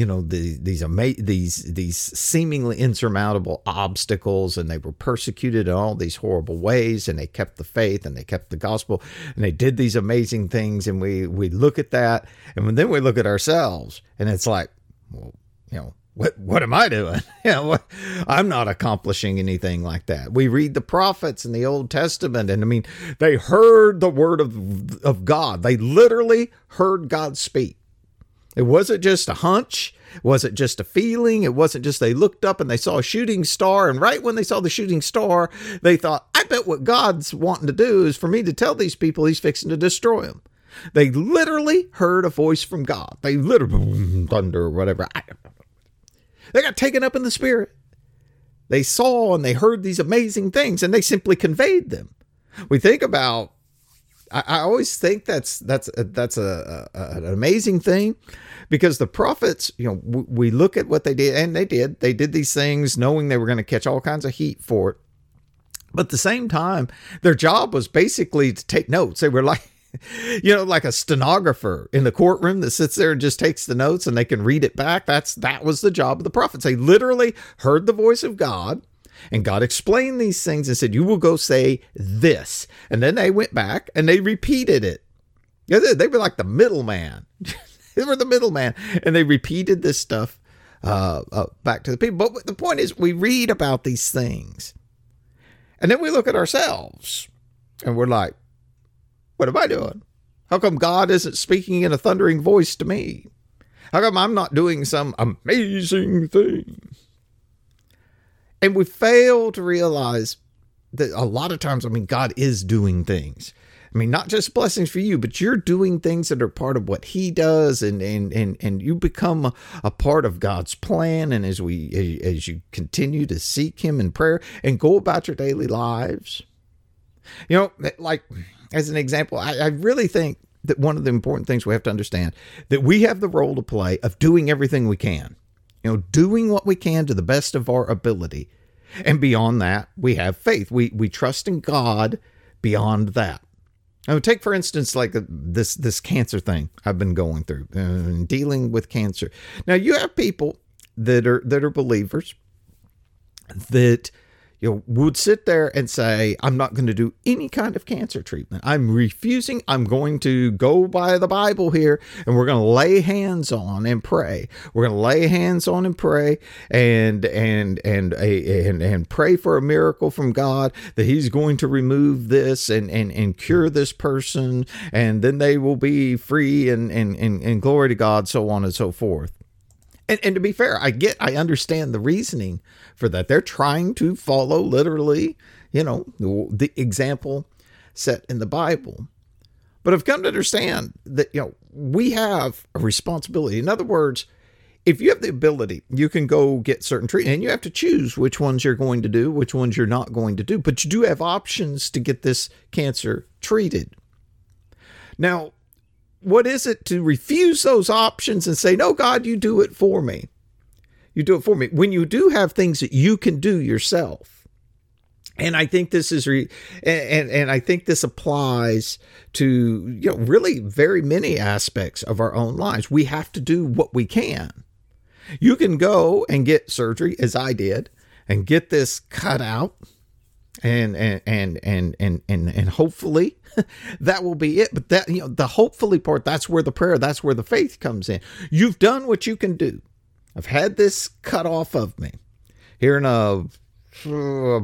these seemingly insurmountable obstacles, and they were persecuted in all these horrible ways, and they kept the faith and they kept the gospel, and they did these amazing things. And we look at that, and then we look at ourselves, and it's like, well, what am I doing? I'm not accomplishing anything like that. We read the prophets in the Old Testament, and they heard the word of God. They literally heard God speak. It wasn't just a hunch. It wasn't just a feeling. It wasn't just they looked up and they saw a shooting star, and right when they saw the shooting star, they thought, I bet what God's wanting to do is for me to tell these people he's fixing to destroy them. They literally heard a voice from God. They literally, thunder or whatever. They got taken up in the spirit. They saw and they heard these amazing things, and they simply conveyed them. We think about, I always think that's an amazing thing, because the prophets, we look at what they did, and they did these things knowing they were going to catch all kinds of heat for it. But at the same time, their job was basically to take notes. They were like, like a stenographer in the courtroom that sits there and just takes the notes, and they can read it back. That was the job of the prophets. They literally heard the voice of God, and God explained these things and said, you will go say this. And then they went back and they repeated it. They were like the middleman. They were the middleman, and they repeated this stuff back to the people. But the point is, we read about these things, and then we look at ourselves, and we're like, what am I doing? How come God isn't speaking in a thundering voice to me? How come I'm not doing some amazing thing? And we fail to realize that a lot of times, God is doing things. Not just blessings for you, but you're doing things that are part of what he does, and you become a part of God's plan. And as you continue to seek him in prayer and go about your daily lives, like, as an example, I really think that one of the important things we have to understand, that we have the role to play of doing everything we can, doing what we can to the best of our ability. And beyond that, we have faith. We trust in God beyond that. Now, take, for instance, like this cancer thing I've been going through, dealing with cancer. Now, you have people that are believers that, would sit there and say, I'm not going to do any kind of cancer treatment. I'm refusing. I'm going to go by the Bible here, and we're going to lay hands on and pray. We're going to lay hands on and pray and pray for a miracle from God that he's going to remove this and cure this person, and then they will be free and glory to God, so on and so forth. And to be fair, I understand the reasoning for that. They're trying to follow literally, the example set in the Bible. But I've come to understand that, we have a responsibility. In other words, if you have the ability, you can go get certain treatment, and you have to choose which ones you're going to do, which ones you're not going to do. But you do have options to get this cancer treated. Now, what is it to refuse those options and say, no, God, you do it for me? You do it for me. When you do have things that you can do yourself. And I think this is, and I think this applies to, really very many aspects of our own lives. We have to do what we can. You can go and get surgery, as I did, and get this cut out. And hopefully that will be it. But that, the hopefully part, that's where the prayer, that's where the faith comes in. You've done what you can do. I've had this cut off of me here in here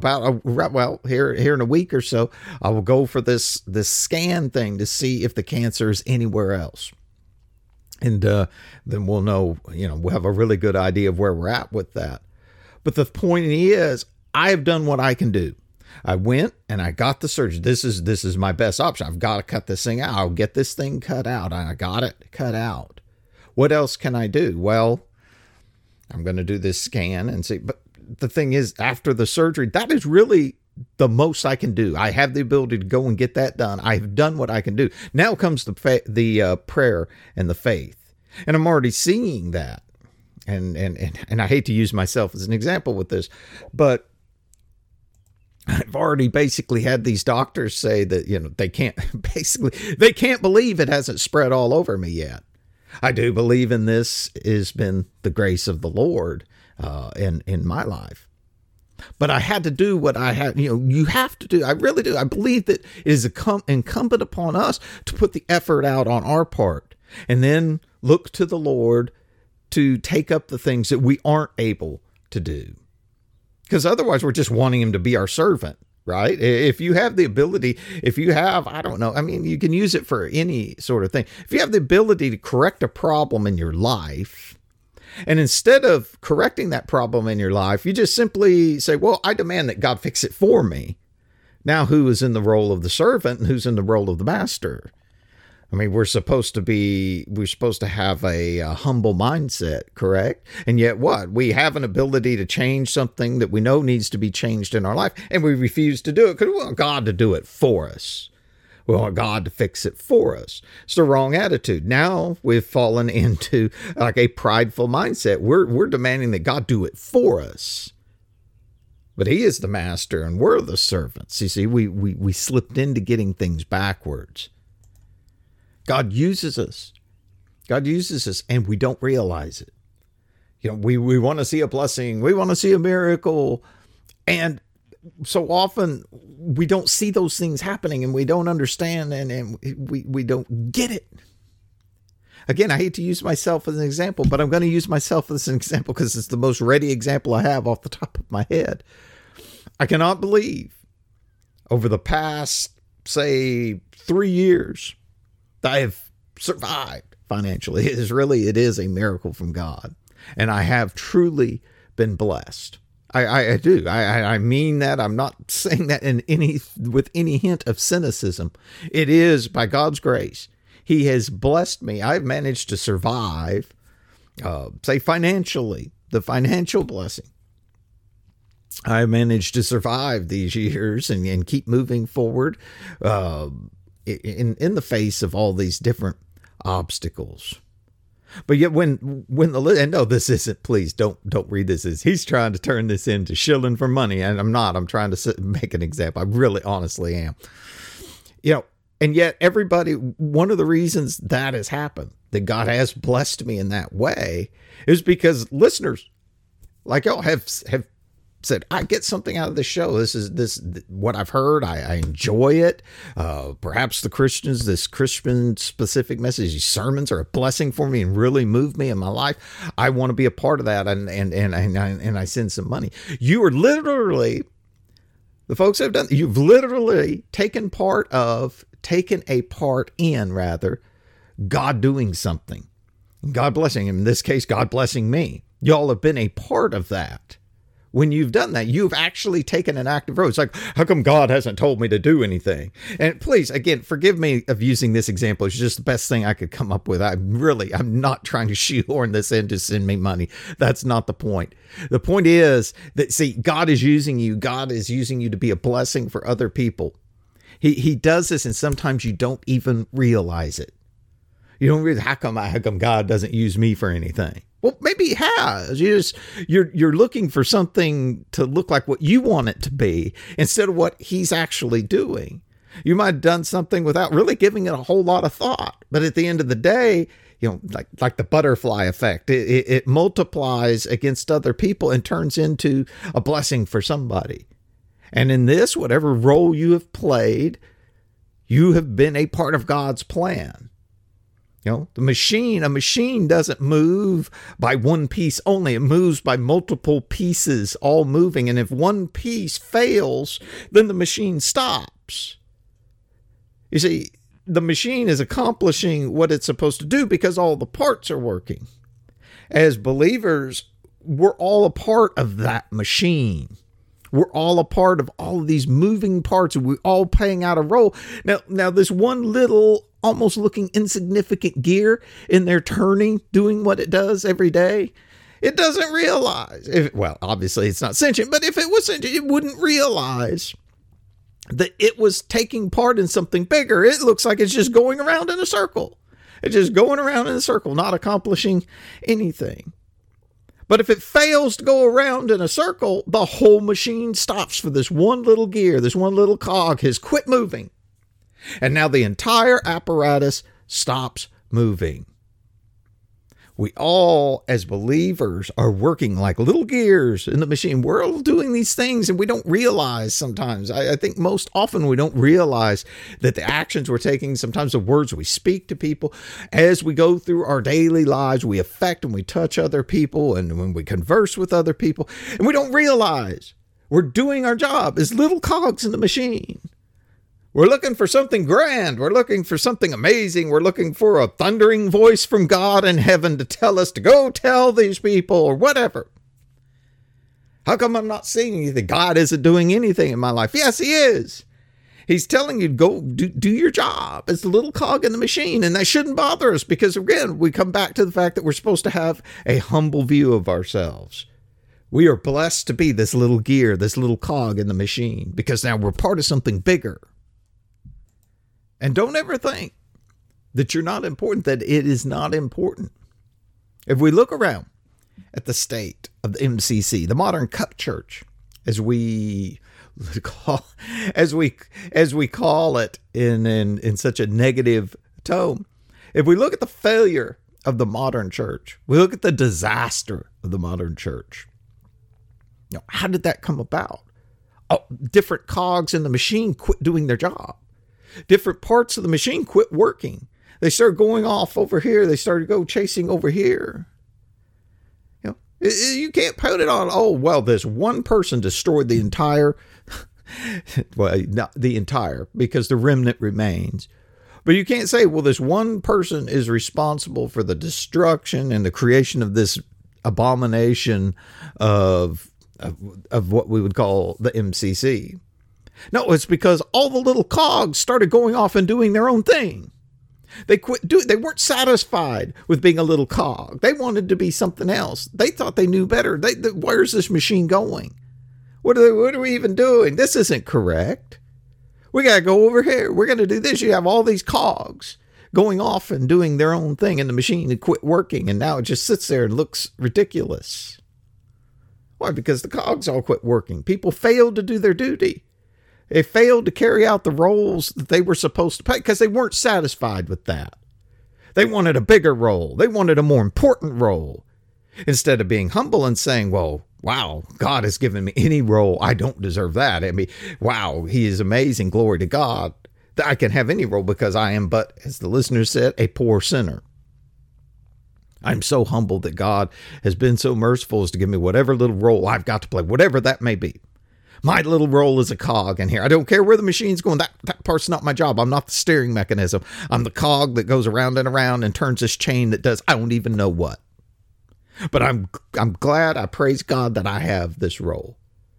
in a week or so. I will go for this scan thing to see if the cancer is anywhere else. And then we'll know, we'll have a really good idea of where we're at with that. But the point is, I have done what I can do. I went and I got the surgery. This is my best option. I've got to cut this thing out. I'll get this thing cut out. I got it cut out. What else can I do? Well, I'm going to do this scan and see. But the thing is, after the surgery, that is really the most I can do. I have the ability to go and get that done. I've done what I can do. Now comes the prayer and the faith. And I'm already seeing that. And I hate to use myself as an example with this, but I've already basically had these doctors say that, they can't believe it hasn't spread all over me yet. I do believe in this has been the grace of the Lord in my life. But I had to do what I had, you have to do. I really do. I believe that it is incumbent upon us to put the effort out on our part and then look to the Lord to take up the things that we aren't able to do. Because otherwise we're just wanting him to be our servant, right? If you have the ability, if you have, you can use it for any sort of thing. If you have the ability to correct a problem in your life, and instead of correcting that problem in your life, you just simply say, well, I demand that God fix it for me. Now, who is in the role of the servant and who's in the role of the master? We're supposed to have a humble mindset, correct? And yet what? We have an ability to change something that we know needs to be changed in our life, and we refuse to do it because we want God to do it for us. We want God to fix it for us. It's the wrong attitude. Now we've fallen into like a prideful mindset. We're demanding that God do it for us. But he is the master and we're the servants. You see, we slipped into getting things backwards. God uses us. God uses us and we don't realize it. We want to see a blessing. We want to see a miracle. And so often we don't see those things happening and we don't understand and we don't get it. Again, I hate to use myself as an example, but I'm going to use myself as an example because it's the most ready example I have off the top of my head. I cannot believe over the past, say, 3 years that I have survived financially. It is a miracle from God. And I have truly been blessed. I do. I mean that. I'm not saying that with any hint of cynicism. It is by God's grace. He has blessed me. I've managed to survive, say financially, the financial blessing. I managed to survive these years and keep moving forward in the face of all these different obstacles. But yet when and no, this isn't, please don't read this as he's trying to turn this into shilling for money. And I'm not, I'm trying to make an example. I really honestly am. And yet everybody, one of the reasons that has happened, that God has blessed me in that way, is because listeners like y'all have said, I get something out of this show. This is what I've heard. I enjoy it. Perhaps this Christian specific message, these sermons are a blessing for me and really move me in my life. I want to be a part of that. And I send some money. You are literally, the folks have done, you've literally taken a part in God doing something. God blessing him. In this case, God blessing me. Y'all have been a part of that. When you've done that, you've actually taken an active role. It's like, how come God hasn't told me to do anything? And please, again, forgive me of using this example. It's just the best thing I could come up with. I'm not trying to shoehorn this in to send me money. That's not the point. The point is that, see, God is using you. God is using you to be a blessing for other people. He does this, and sometimes you don't even realize it. You don't realize, how come God doesn't use me for anything? Well, maybe he has. You're looking for something to look like what you want it to be instead of what he's actually doing. You might have done something without really giving it a whole lot of thought. But at the end of the day, like the butterfly effect, it multiplies against other people and turns into a blessing for somebody. And in this, whatever role you have played, you have been a part of God's plan. A machine doesn't move by one piece only. It moves by multiple pieces all moving. And if one piece fails, then the machine stops. You see, the machine is accomplishing what it's supposed to do because all the parts are working. As believers, we're all a part of that machine. We're all a part of all of these moving parts, and we're all playing out a role. Now this one little, almost looking insignificant gear in there turning, doing what it does every day, it doesn't realize. Obviously it's not sentient, but if it was sentient, it wouldn't realize that it was taking part in something bigger. It looks like it's just going around in a circle. It's just going around in a circle, not accomplishing anything. But if it fails to go around in a circle, the whole machine stops for this one little gear, this one little cog has quit moving. And now the entire apparatus stops moving. We all, as believers, are working like little gears in the machine. We're all doing these things and we don't realize sometimes. I think most often we don't realize that the actions we're taking, sometimes the words we speak to people, as we go through our daily lives, we affect and we touch other people and when we converse with other people, and we don't realize we're doing our job as little cogs in the machine. We're looking for something grand. We're looking for something amazing. We're looking for a thundering voice from God in heaven to tell us to go tell these people or whatever. How come I'm not seeing anything? God isn't doing anything in my life. Yes, he is. He's telling you to go do your job as the little cog in the machine. And that shouldn't bother us because, again, we come back to the fact that we're supposed to have a humble view of ourselves. We are blessed to be this little gear, this little cog in the machine, because now we're part of something bigger. And don't ever think that you're not important, that it is not important. If we look around at the state of the MCC, the modern cut church, as we call it in such a negative tone, if we look at the failure of the modern church, we look at the disaster of the modern church. How did that come about? Different cogs in the machine quit doing their job. Different parts of the machine quit working. They started going off over here. They started go chasing over here. You can't put it on, this one person destroyed the entire, not the entire, because the remnant remains. But you can't say, this one person is responsible for the destruction and the creation of this abomination of what we would call the MCC. No, it's because all the little cogs started going off and doing their own thing. They weren't satisfied with being a little cog. They wanted to be something else. They thought they knew better. Where's this machine going? What are we even doing? This isn't correct. We got to go over here. We're going to do this. You have all these cogs going off and doing their own thing, and the machine had quit working, and now it just sits there and looks ridiculous. Why? Because the cogs all quit working. People failed to do their duty. They failed to carry out the roles that they were supposed to play because they weren't satisfied with that. They wanted a bigger role. They wanted a more important role. Instead of being humble and saying, well, wow, God has given me any role. I don't deserve that. I mean, wow, he is amazing. Glory to God that I can have any role because I am but, as the listener said, a poor sinner. I'm so humbled that God has been so merciful as to give me whatever little role I've got to play, whatever that may be. My little role is a cog in here. I don't care where the machine's going. That part's not my job. I'm not the steering mechanism. I'm the cog that goes around and turns this chain that does I don't even know what. But I'm glad, I praise God that I have this role.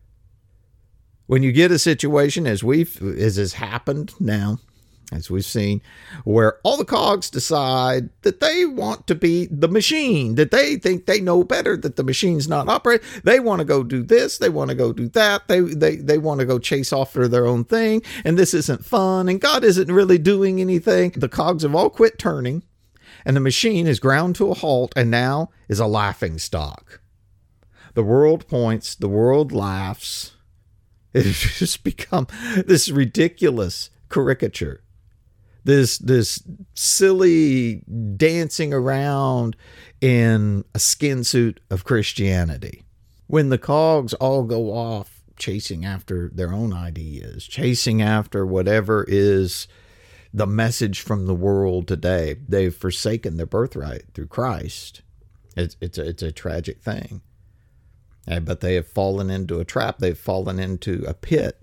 When you get a situation as has happened now, as we've seen, where all the cogs decide that they want to be the machine, that they think they know better, that the machine's not operating. They want to go do this. They want to go do that. They want to go chase after their own thing. And this isn't fun. And God isn't really doing anything. The cogs have all quit turning and the machine is ground to a halt and now is a laughing stock. The world points, the world laughs. It has just become this ridiculous caricature. This silly dancing around in a skin suit of Christianity. When the cogs all go off chasing after their own ideas, chasing after whatever is the message from the world today, they've forsaken their birthright through Christ. It's a tragic thing. But they have fallen into a trap. They've fallen into a pit.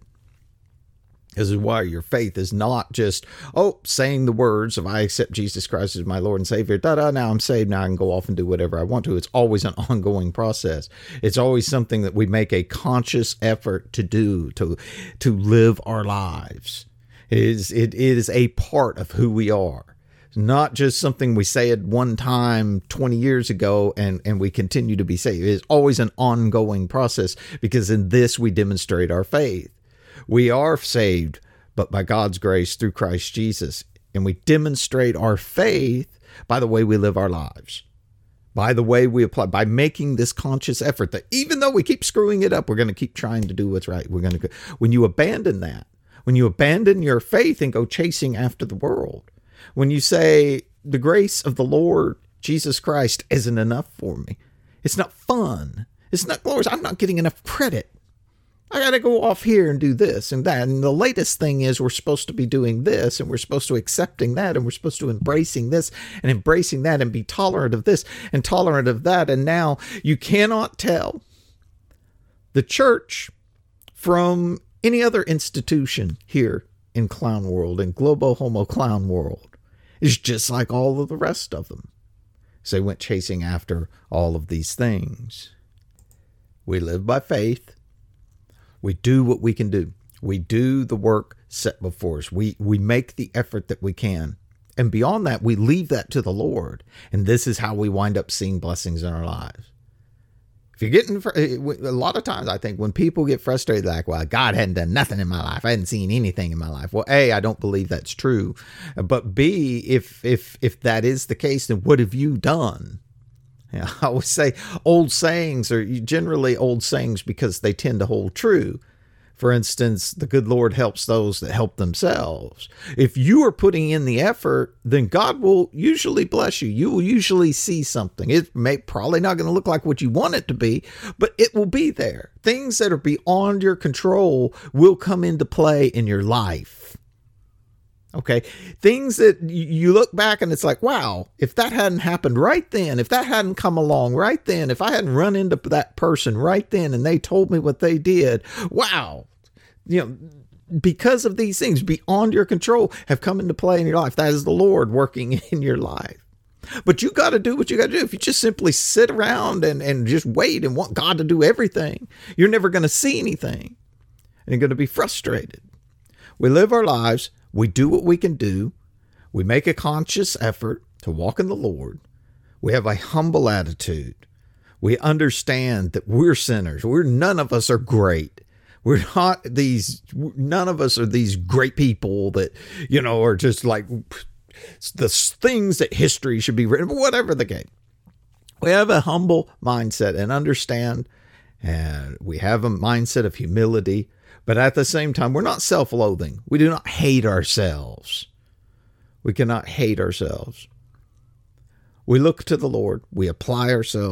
This is why your faith is not just, saying the words of I accept Jesus Christ as my Lord and Savior. Now I'm saved. Now I can go off and do whatever I want to. It's always an ongoing process. It's always something that we make a conscious effort to do, to live our lives. It is a part of who we are. It's not just something we say at one time 20 years ago and we continue to be saved. It is always an ongoing process because in this we demonstrate our faith. We are saved, but by God's grace through Christ Jesus. And we demonstrate our faith by the way we live our lives, by the way we apply, by making this conscious effort that even though we keep screwing it up, we're going to keep trying to do what's right. When you abandon that, when you abandon your faith and go chasing after the world, when you say the grace of the Lord Jesus Christ isn't enough for me, it's not fun, it's not glorious, I'm not getting enough credit. I got to go off here and do this and that. And the latest thing is we're supposed to be doing this and we're supposed to accepting that and we're supposed to embracing this and embracing that and be tolerant of this and tolerant of that. And now you cannot tell the church from any other institution here in clown world, in Globo Homo clown world. It's just like all of the rest of them. So they went chasing after all of these things. We live by faith. We do what we can do. We do the work set before us. We make the effort that we can. And beyond that, we leave that to the Lord. And this is how we wind up seeing blessings in our lives. If you're getting, a lot of times I think when people get frustrated, like, well, God hadn't done nothing in my life. I hadn't seen anything in my life. Well, A, I don't believe that's true. But B, if that is the case, then what have you done? Yeah, I always say old sayings are generally old sayings because they tend to hold true. For instance, the good Lord helps those that help themselves. If you are putting in the effort, then God will usually bless you. You will usually see something. It may probably not going to look like what you want it to be, but it will be there. Things that are beyond your control will come into play in your life. Okay, things that you look back and it's like, wow, if that hadn't happened right then, if that hadn't come along right then, if I hadn't run into that person right then and they told me what they did, wow, because of these things beyond your control have come into play in your life. That is the Lord working in your life. But you got to do what you got to do. If you just simply sit around and just wait and want God to do everything, you're never going to see anything and you're going to be frustrated. We live our lives. We do what we can do. We make a conscious effort to walk in the Lord. We have a humble attitude. We understand that we're sinners. None of us are great. None of us are these great people that, are just like the things that history should be written, whatever the case. We have a humble mindset and understand, and we have a mindset of humility. But at the same time, we're not self-loathing. We do not hate ourselves. We cannot hate ourselves. We look to the Lord. We apply ourselves.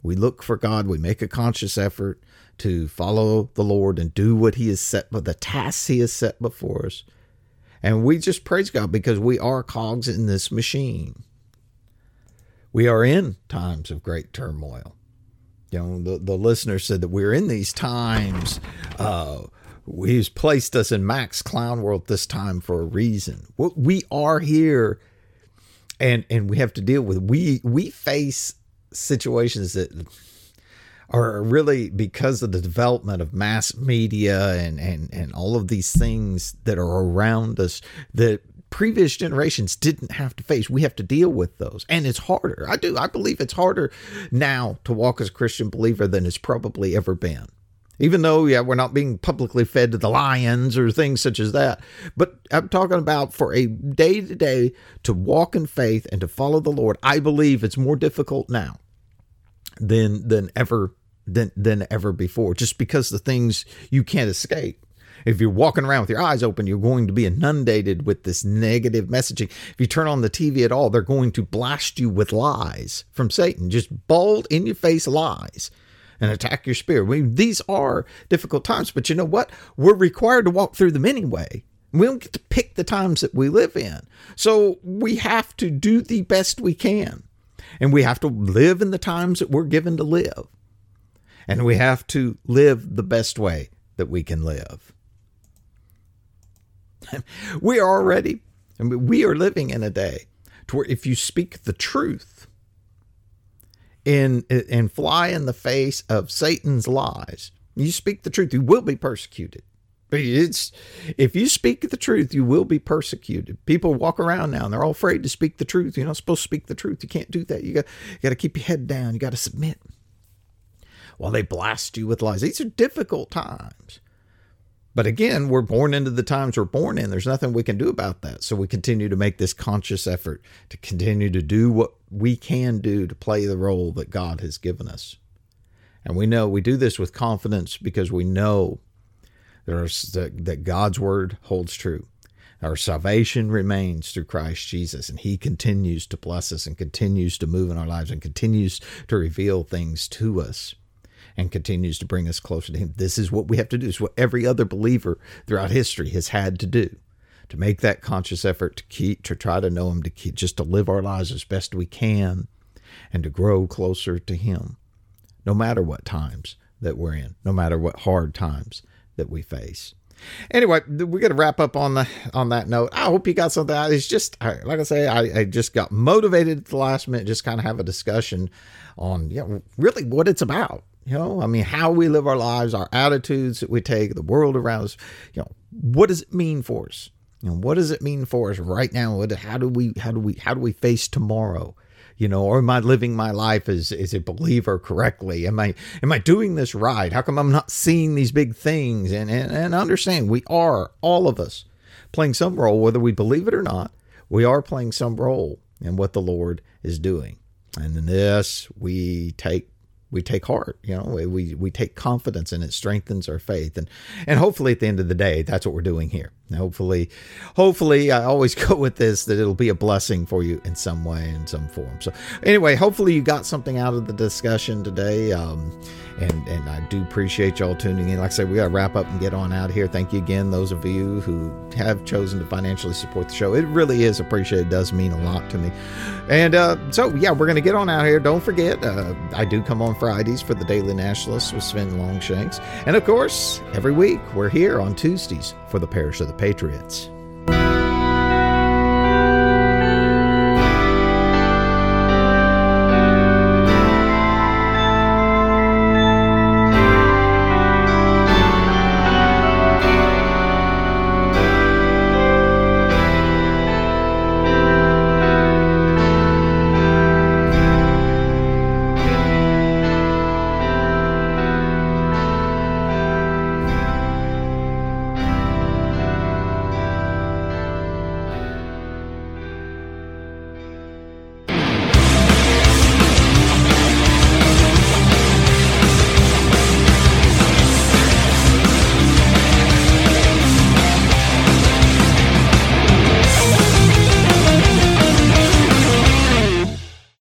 We look for God. We make a conscious effort to follow the Lord and do what he has set, but the tasks he has set before us. And we just praise God because we are cogs in this machine. We are in times of great turmoil. You know, the listener said that we're in these times. He's placed us in Max Clown World this time for a reason. We are here, and we have to deal with. We face situations that are really because of the development of mass media and all of these things that are around us that previous generations didn't have to face. We have to deal with those, and it's harder. I believe it's harder now to walk as a Christian believer than it's probably ever been. Even though, we're not being publicly fed to the lions or things such as that. But I'm talking about for a day-to-day to walk in faith and to follow the Lord. I believe it's more difficult now than ever before, just because the things you can't escape. If you're walking around with your eyes open, you're going to be inundated with this negative messaging. If you turn on the TV at all, they're going to blast you with lies from Satan, just bold in your face lies, and attack your spirit. These are difficult times, but you know what? We're required to walk through them anyway. We don't get to pick the times that we live in. So we have to do the best we can. And we have to live in the times that we're given to live. And we have to live the best way that we can live. We are living in a day to where if you speak the truth and fly in the face of Satan's lies, you speak the truth, you will be persecuted. If you speak the truth, you will be persecuted. People walk around now and they're all afraid to speak the truth. You're not supposed to speak the truth. You can't do that. You got to keep your head down. You got to submit while they blast you with lies. These are difficult times. But again, we're born into the times we're born in. There's nothing we can do about that. So we continue to make this conscious effort to continue to do what we can do to play the role that God has given us. And we know we do this with confidence because we know that God's word holds true. Our salvation remains through Christ Jesus, and he continues to bless us and continues to move in our lives and continues to reveal things to us and continues to bring us closer to him. This is what we have to do. It's what every other believer throughout history has had to do, to make that conscious effort to try to know him, just to live our lives as best we can and to grow closer to him, no matter what times that we're in, no matter what hard times that we face. Anyway, we're going to wrap up on that note. I hope you got something out. It's just, like I say, I just got motivated at the last minute, just kind of have a discussion on really what it's about. How we live our lives, our attitudes that we take, the world around us. What does it mean for us? What does it mean for us right now? How do we face tomorrow? Or am I living my life as a believer correctly? Am I doing this right? How come I'm not seeing these big things? And understand, we are, all of us, playing some role, whether we believe it or not. We are playing some role in what the Lord is doing. And in this, we take heart, we take confidence, and it strengthens our faith. And hopefully at the end of the day, that's what we're doing here. Hopefully I always go with this, that it'll be a blessing for you in some way, in some form. So anyway, hopefully you got something out of the discussion today. And I do appreciate y'all tuning in. Like I said, we got to wrap up and get on out of here. Thank you again, those of you who have chosen to financially support the show. It really is appreciated. It does mean a lot to me. And so we're going to get on out here. Don't forget, I do come on Fridays for the Daily Nationalist with Sven Longshanks. And of course, every week we're here on Tuesdays for the Parish of the Patriots.